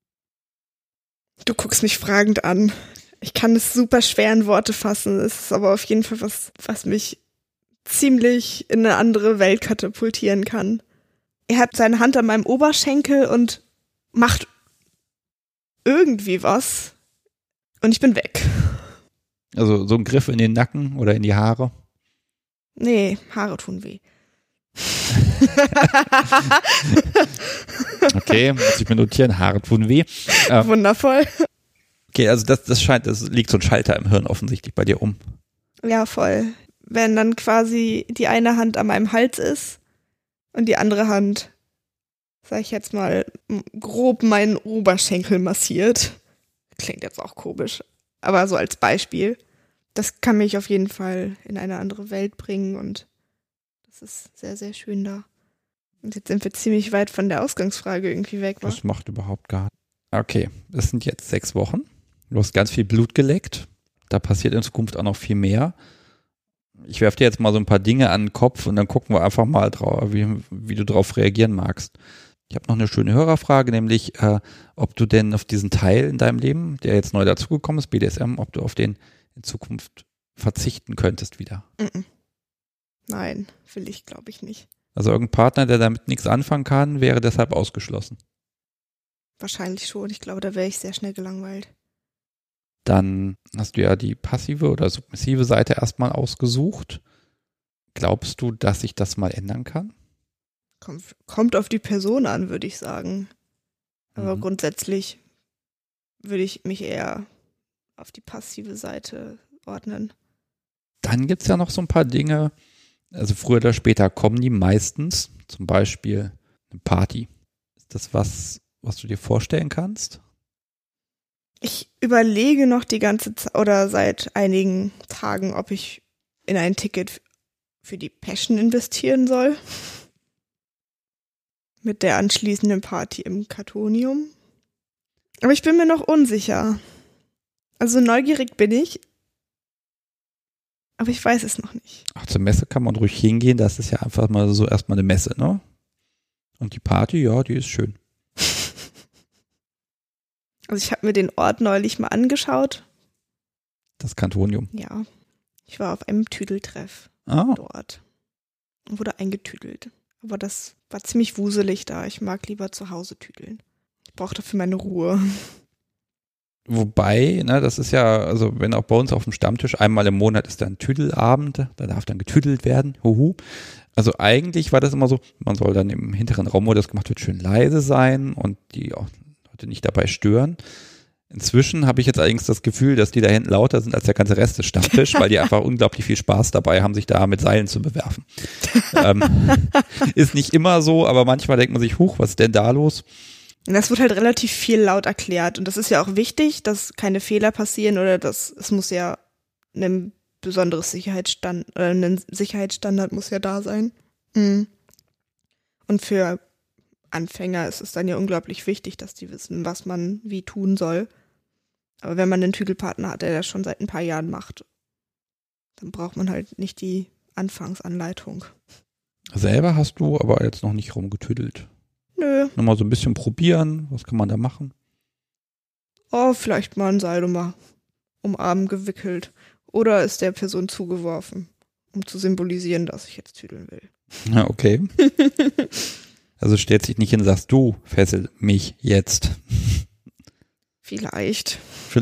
Du guckst mich fragend an. Ich kann es super schwer in Worte fassen. Es ist aber auf jeden Fall was mich ziemlich in eine andere Welt katapultieren kann. Er hat seine Hand an meinem Oberschenkel und macht irgendwie was, Und ich bin weg. Also so ein Griff in den Nacken oder in die Haare? Nee, Haare tun weh. Okay, muss ich mir notieren, Haare tun weh. Wundervoll. Okay, also das liegt so ein Schalter im Hirn offensichtlich bei dir um. Ja, voll. Wenn dann quasi die eine Hand an meinem Hals ist und die andere Hand, sag ich jetzt mal, grob meinen Oberschenkel massiert. Klingt jetzt auch komisch, aber so als Beispiel. Das kann mich auf jeden Fall in eine andere Welt bringen und das ist sehr, sehr schön da. Und jetzt sind wir ziemlich weit von der Ausgangsfrage irgendwie weg, wa? Das macht überhaupt gar nichts. Okay, das sind jetzt 6 Wochen. Du hast ganz viel Blut geleckt. Da passiert in Zukunft auch noch viel mehr. Ich werfe dir jetzt mal so ein paar Dinge an den Kopf und dann gucken wir einfach mal drauf, wie du darauf reagieren magst. Ich habe noch eine schöne Hörerfrage, nämlich ob du denn auf diesen Teil in deinem Leben, der jetzt neu dazugekommen ist, BDSM, ob du auf den in Zukunft verzichten könntest wieder. Nein, will ich, glaube ich nicht. Also irgendein Partner, der damit nichts anfangen kann, wäre deshalb ausgeschlossen. Wahrscheinlich schon. Ich glaube, da wäre ich sehr schnell gelangweilt. Dann hast du ja die passive oder submissive Seite erstmal ausgesucht. Glaubst du, dass sich das mal ändern kann? Kommt auf die Person an, würde ich sagen. Aber grundsätzlich würde ich mich eher auf die passive Seite ordnen. Dann gibt es ja noch so ein paar Dinge, also früher oder später kommen die meistens, zum Beispiel eine Party. Ist das was du dir vorstellen kannst? Ich überlege noch die ganze Zeit oder seit einigen Tagen, ob ich in ein Ticket für die Passion investieren soll. Mit der anschließenden Party im Kartonium. Aber ich bin mir noch unsicher. Also neugierig bin ich, aber ich weiß es noch nicht. Ach, zur Messe kann man ruhig hingehen, das ist ja einfach mal so erstmal eine Messe, ne? Und die Party, ja, die ist schön. Also ich habe mir den Ort neulich mal angeschaut. Das Kartonium. Ja, ich war auf einem Tüdeltreff dort und wurde eingetüdelt. Aber das war ziemlich wuselig da. Ich mag lieber zu Hause tüdeln. Ich brauche dafür meine Ruhe. Wobei, ne, das ist ja, also wenn auch bei uns auf dem Stammtisch einmal im Monat ist dann Tüdelabend, da darf dann getüdelt werden, huhu. Also eigentlich war das immer so, man soll dann im hinteren Raum, wo das gemacht wird, schön leise sein und die auch Leute nicht dabei stören. Inzwischen habe ich jetzt allerdings das Gefühl, dass die da hinten lauter sind als der ganze Rest des Stammtisch, weil die einfach unglaublich viel Spaß dabei haben, sich da mit Seilen zu bewerfen. Ist nicht immer so, aber manchmal denkt man sich, huch, was ist denn da los? Und das wird halt relativ viel laut erklärt. Und das ist ja auch wichtig, dass keine Fehler passieren oder es muss ja ein besonderes Sicherheitsstandard, oder ein Sicherheitsstandard muss ja da sein. Und für Anfänger ist es dann ja unglaublich wichtig, dass die wissen, was man wie tun soll. Aber wenn man einen Tüdelpartner hat, der das schon seit ein paar Jahren macht, dann braucht man halt nicht die Anfangsanleitung. Selber hast du aber jetzt noch nicht rumgetüdelt. Nö. Nochmal so ein bisschen probieren, was kann man da machen? Oh, vielleicht mal ein Seil um Arm gewickelt. Oder ist der Person zugeworfen, um zu symbolisieren, dass ich jetzt tüdeln will. Ja, okay. Also stellt sich nicht hin und sagst, du fessel mich jetzt. Vielleicht.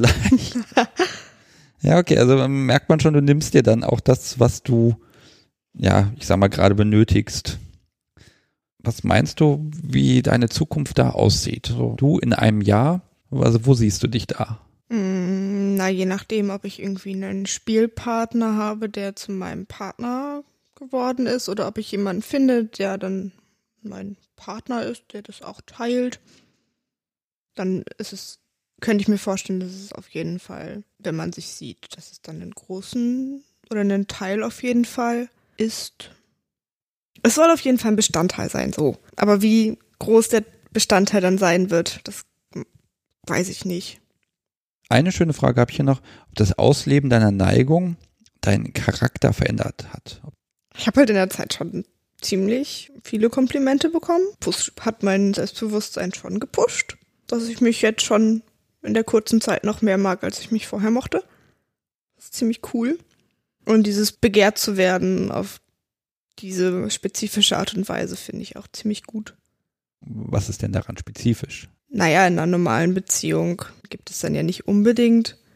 Ja, okay, also merkt man schon, du nimmst dir dann auch das, was du, ja, ich sag mal, gerade benötigst. Was meinst du, wie deine Zukunft da aussieht? So, du in einem Jahr, also wo siehst du dich da? Na, je nachdem, ob ich irgendwie einen Spielpartner habe, der zu meinem Partner geworden ist, oder ob ich jemanden finde, der dann mein Partner ist, der das auch teilt, dann könnte ich mir vorstellen, dass es auf jeden Fall, wenn man sich sieht, dass es dann einen großen oder einen Teil auf jeden Fall ist. Es soll auf jeden Fall ein Bestandteil sein, so. Aber wie groß der Bestandteil dann sein wird, das weiß ich nicht. Eine schöne Frage habe ich hier noch, ob das Ausleben deiner Neigung deinen Charakter verändert hat. Ich habe halt in der Zeit schon ziemlich viele Komplimente bekommen. Hat mein Selbstbewusstsein schon gepusht, dass ich mich jetzt schon in der kurzen Zeit noch mehr mag, als ich mich vorher mochte. Das ist ziemlich cool. Und dieses begehrt zu werden auf diese spezifische Art und Weise finde ich auch ziemlich gut. Was ist denn daran spezifisch? Naja, in einer normalen Beziehung gibt es dann ja nicht unbedingt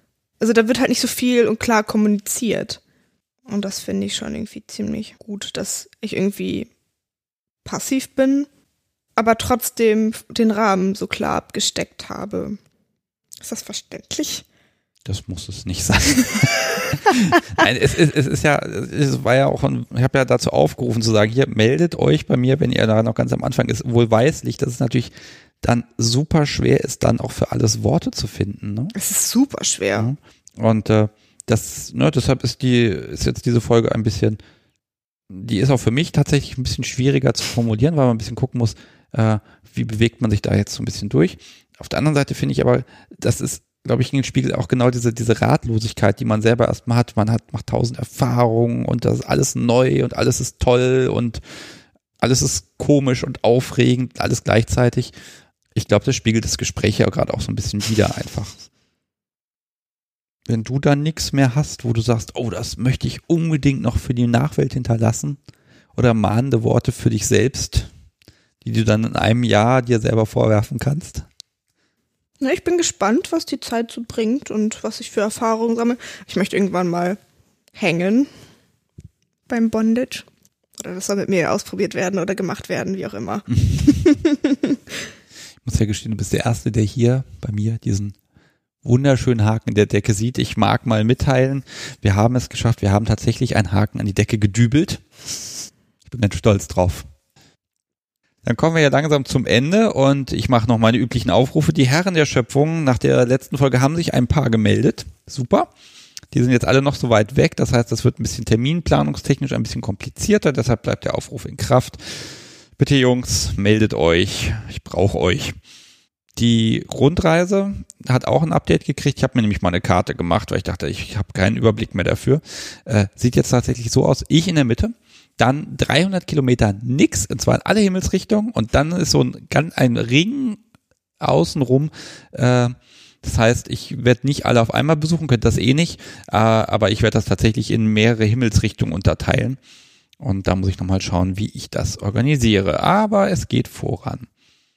Also da wird halt nicht so viel und klar kommuniziert. Und das finde ich schon irgendwie ziemlich gut, dass ich irgendwie passiv bin, aber trotzdem den Rahmen so klar abgesteckt habe. Ist das verständlich? Das muss es nicht sein. Nein, es war ja auch, ich habe ja dazu aufgerufen zu sagen, hier, meldet euch bei mir, wenn ihr da noch ganz am Anfang ist, wohlweislich, dass es natürlich dann super schwer ist, dann auch für alles Worte zu finden. Ne? Es ist super schwer. Ja. Und deshalb ist jetzt diese Folge ein bisschen, die ist auch für mich tatsächlich ein bisschen schwieriger zu formulieren, weil man ein bisschen gucken muss, wie bewegt man sich da jetzt so ein bisschen durch. Auf der anderen Seite finde ich aber, das ist, glaube ich, spiegelt auch genau diese Ratlosigkeit, die man selber erstmal hat. Man macht 1000 Erfahrungen und das ist alles neu und alles ist toll und alles ist komisch und aufregend, alles gleichzeitig. Ich glaube, das spiegelt das Gespräch ja gerade auch so ein bisschen wider einfach. Wenn du dann nichts mehr hast, wo du sagst, oh, das möchte ich unbedingt noch für die Nachwelt hinterlassen oder mahnende Worte für dich selbst, die du dann in einem Jahr dir selber vorwerfen kannst? Na, ich bin gespannt, was die Zeit so bringt und was ich für Erfahrungen sammle. Ich möchte irgendwann mal hängen beim Bondage. Oder das soll mit mir ausprobiert werden oder gemacht werden, wie auch immer. Ich muss ja gestehen, du bist der Erste, der hier bei mir diesen wunderschönen Haken in der Decke sieht. Ich mag mal mitteilen, wir haben es geschafft, wir haben tatsächlich einen Haken an die Decke gedübelt. Ich bin ganz stolz drauf. Dann kommen wir ja langsam zum Ende und ich mache noch meine üblichen Aufrufe. Die Herren der Schöpfung, nach der letzten Folge haben sich ein paar gemeldet. Super. Die sind jetzt alle noch so weit weg. Das heißt, das wird ein bisschen terminplanungstechnisch ein bisschen komplizierter. Deshalb bleibt der Aufruf in Kraft. Bitte Jungs, meldet euch. Ich brauche euch. Die Rundreise hat auch ein Update gekriegt. Ich habe mir nämlich mal eine Karte gemacht, weil ich dachte, ich habe keinen Überblick mehr dafür. Sieht jetzt tatsächlich so aus. Ich in der Mitte. Dann 300 Kilometer nix, und zwar in alle Himmelsrichtungen, und dann ist so ein Ring außenrum. Das heißt, ich werde nicht alle auf einmal besuchen, könnt das eh nicht, aber ich werde das tatsächlich in mehrere Himmelsrichtungen unterteilen. Und da muss ich nochmal schauen, wie ich das organisiere. Aber es geht voran.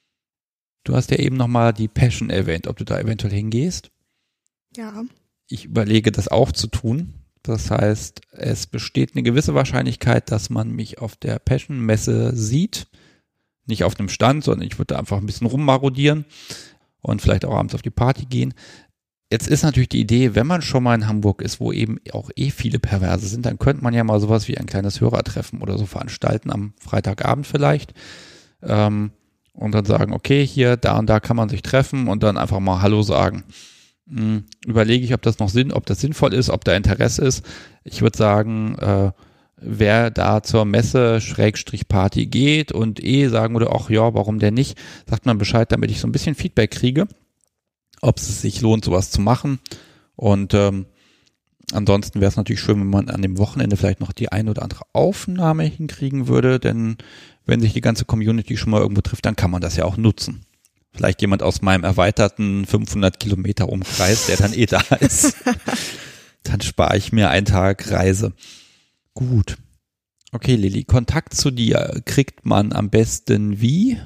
Du hast ja eben nochmal die Passion erwähnt, ob du da eventuell hingehst. Ja. Ich überlege, das auch zu tun. Das heißt, es besteht eine gewisse Wahrscheinlichkeit, dass man mich auf der Passion-Messe sieht. Nicht auf einem Stand, sondern ich würde einfach ein bisschen rummarodieren und vielleicht auch abends auf die Party gehen. Jetzt ist natürlich die Idee, wenn man schon mal in Hamburg ist, wo eben auch viele Perverse sind, dann könnte man ja mal sowas wie ein kleines Hörertreffen oder so veranstalten, am Freitagabend vielleicht. Und dann sagen, okay, hier, da und da kann man sich treffen und dann einfach mal Hallo sagen. Überlege ich, ob das sinnvoll ist, ob da Interesse ist. Ich würde sagen, wer da zur Messe /Party geht und sagen würde, ach ja, warum denn nicht, sagt man Bescheid, damit ich so ein bisschen Feedback kriege, ob es sich lohnt, sowas zu machen. Und ansonsten wäre es natürlich schön, wenn man an dem Wochenende vielleicht noch die ein oder andere Aufnahme hinkriegen würde, denn wenn sich die ganze Community schon mal irgendwo trifft, dann kann man das ja auch nutzen. Vielleicht jemand aus meinem erweiterten 500 Kilometer Umkreis, der dann da ist. Dann spare ich mir einen Tag Reise. Gut. Okay, Lilly, Kontakt zu dir kriegt man am besten wie?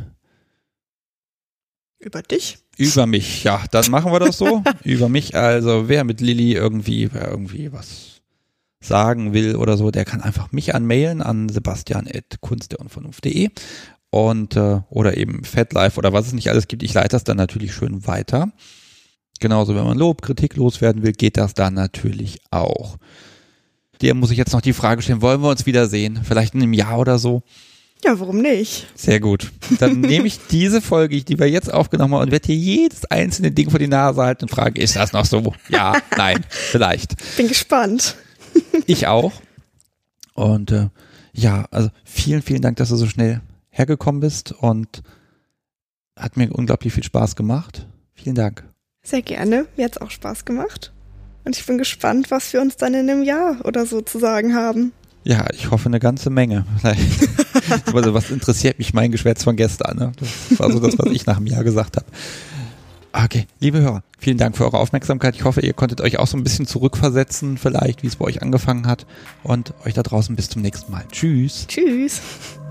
Über dich? Über mich, ja, dann machen wir das so. Über mich, also wer mit Lilly irgendwie was sagen will oder so, der kann einfach mich anmailen an sebastian@kunstderunvernunft.de und oder eben FatLife oder was es nicht alles gibt. Ich leite das dann natürlich schön weiter. Genauso, wenn man Lob, Kritik loswerden will, geht das dann natürlich auch. Dir muss ich jetzt noch die Frage stellen, wollen wir uns wiedersehen? Vielleicht in einem Jahr oder so? Ja, warum nicht? Sehr gut. Dann nehme ich diese Folge, die wir jetzt aufgenommen haben, und werde dir jedes einzelne Ding vor die Nase halten und frage, ist das noch so? Ja, nein, vielleicht. Bin gespannt. Ich auch. Und also vielen, vielen Dank, dass du so schnell hergekommen bist und hat mir unglaublich viel Spaß gemacht. Vielen Dank. Sehr gerne. Mir hat es auch Spaß gemacht. Und ich bin gespannt, was wir uns dann in einem Jahr oder so zu sagen haben. Ja, ich hoffe eine ganze Menge. Also was interessiert mich mein Geschwätz von gestern? Ne? Das war so das, was ich nach einem Jahr gesagt habe. Okay, liebe Hörer, vielen Dank für eure Aufmerksamkeit. Ich hoffe, ihr konntet euch auch so ein bisschen zurückversetzen, vielleicht, wie es bei euch angefangen hat. Und euch da draußen bis zum nächsten Mal. Tschüss. Tschüss.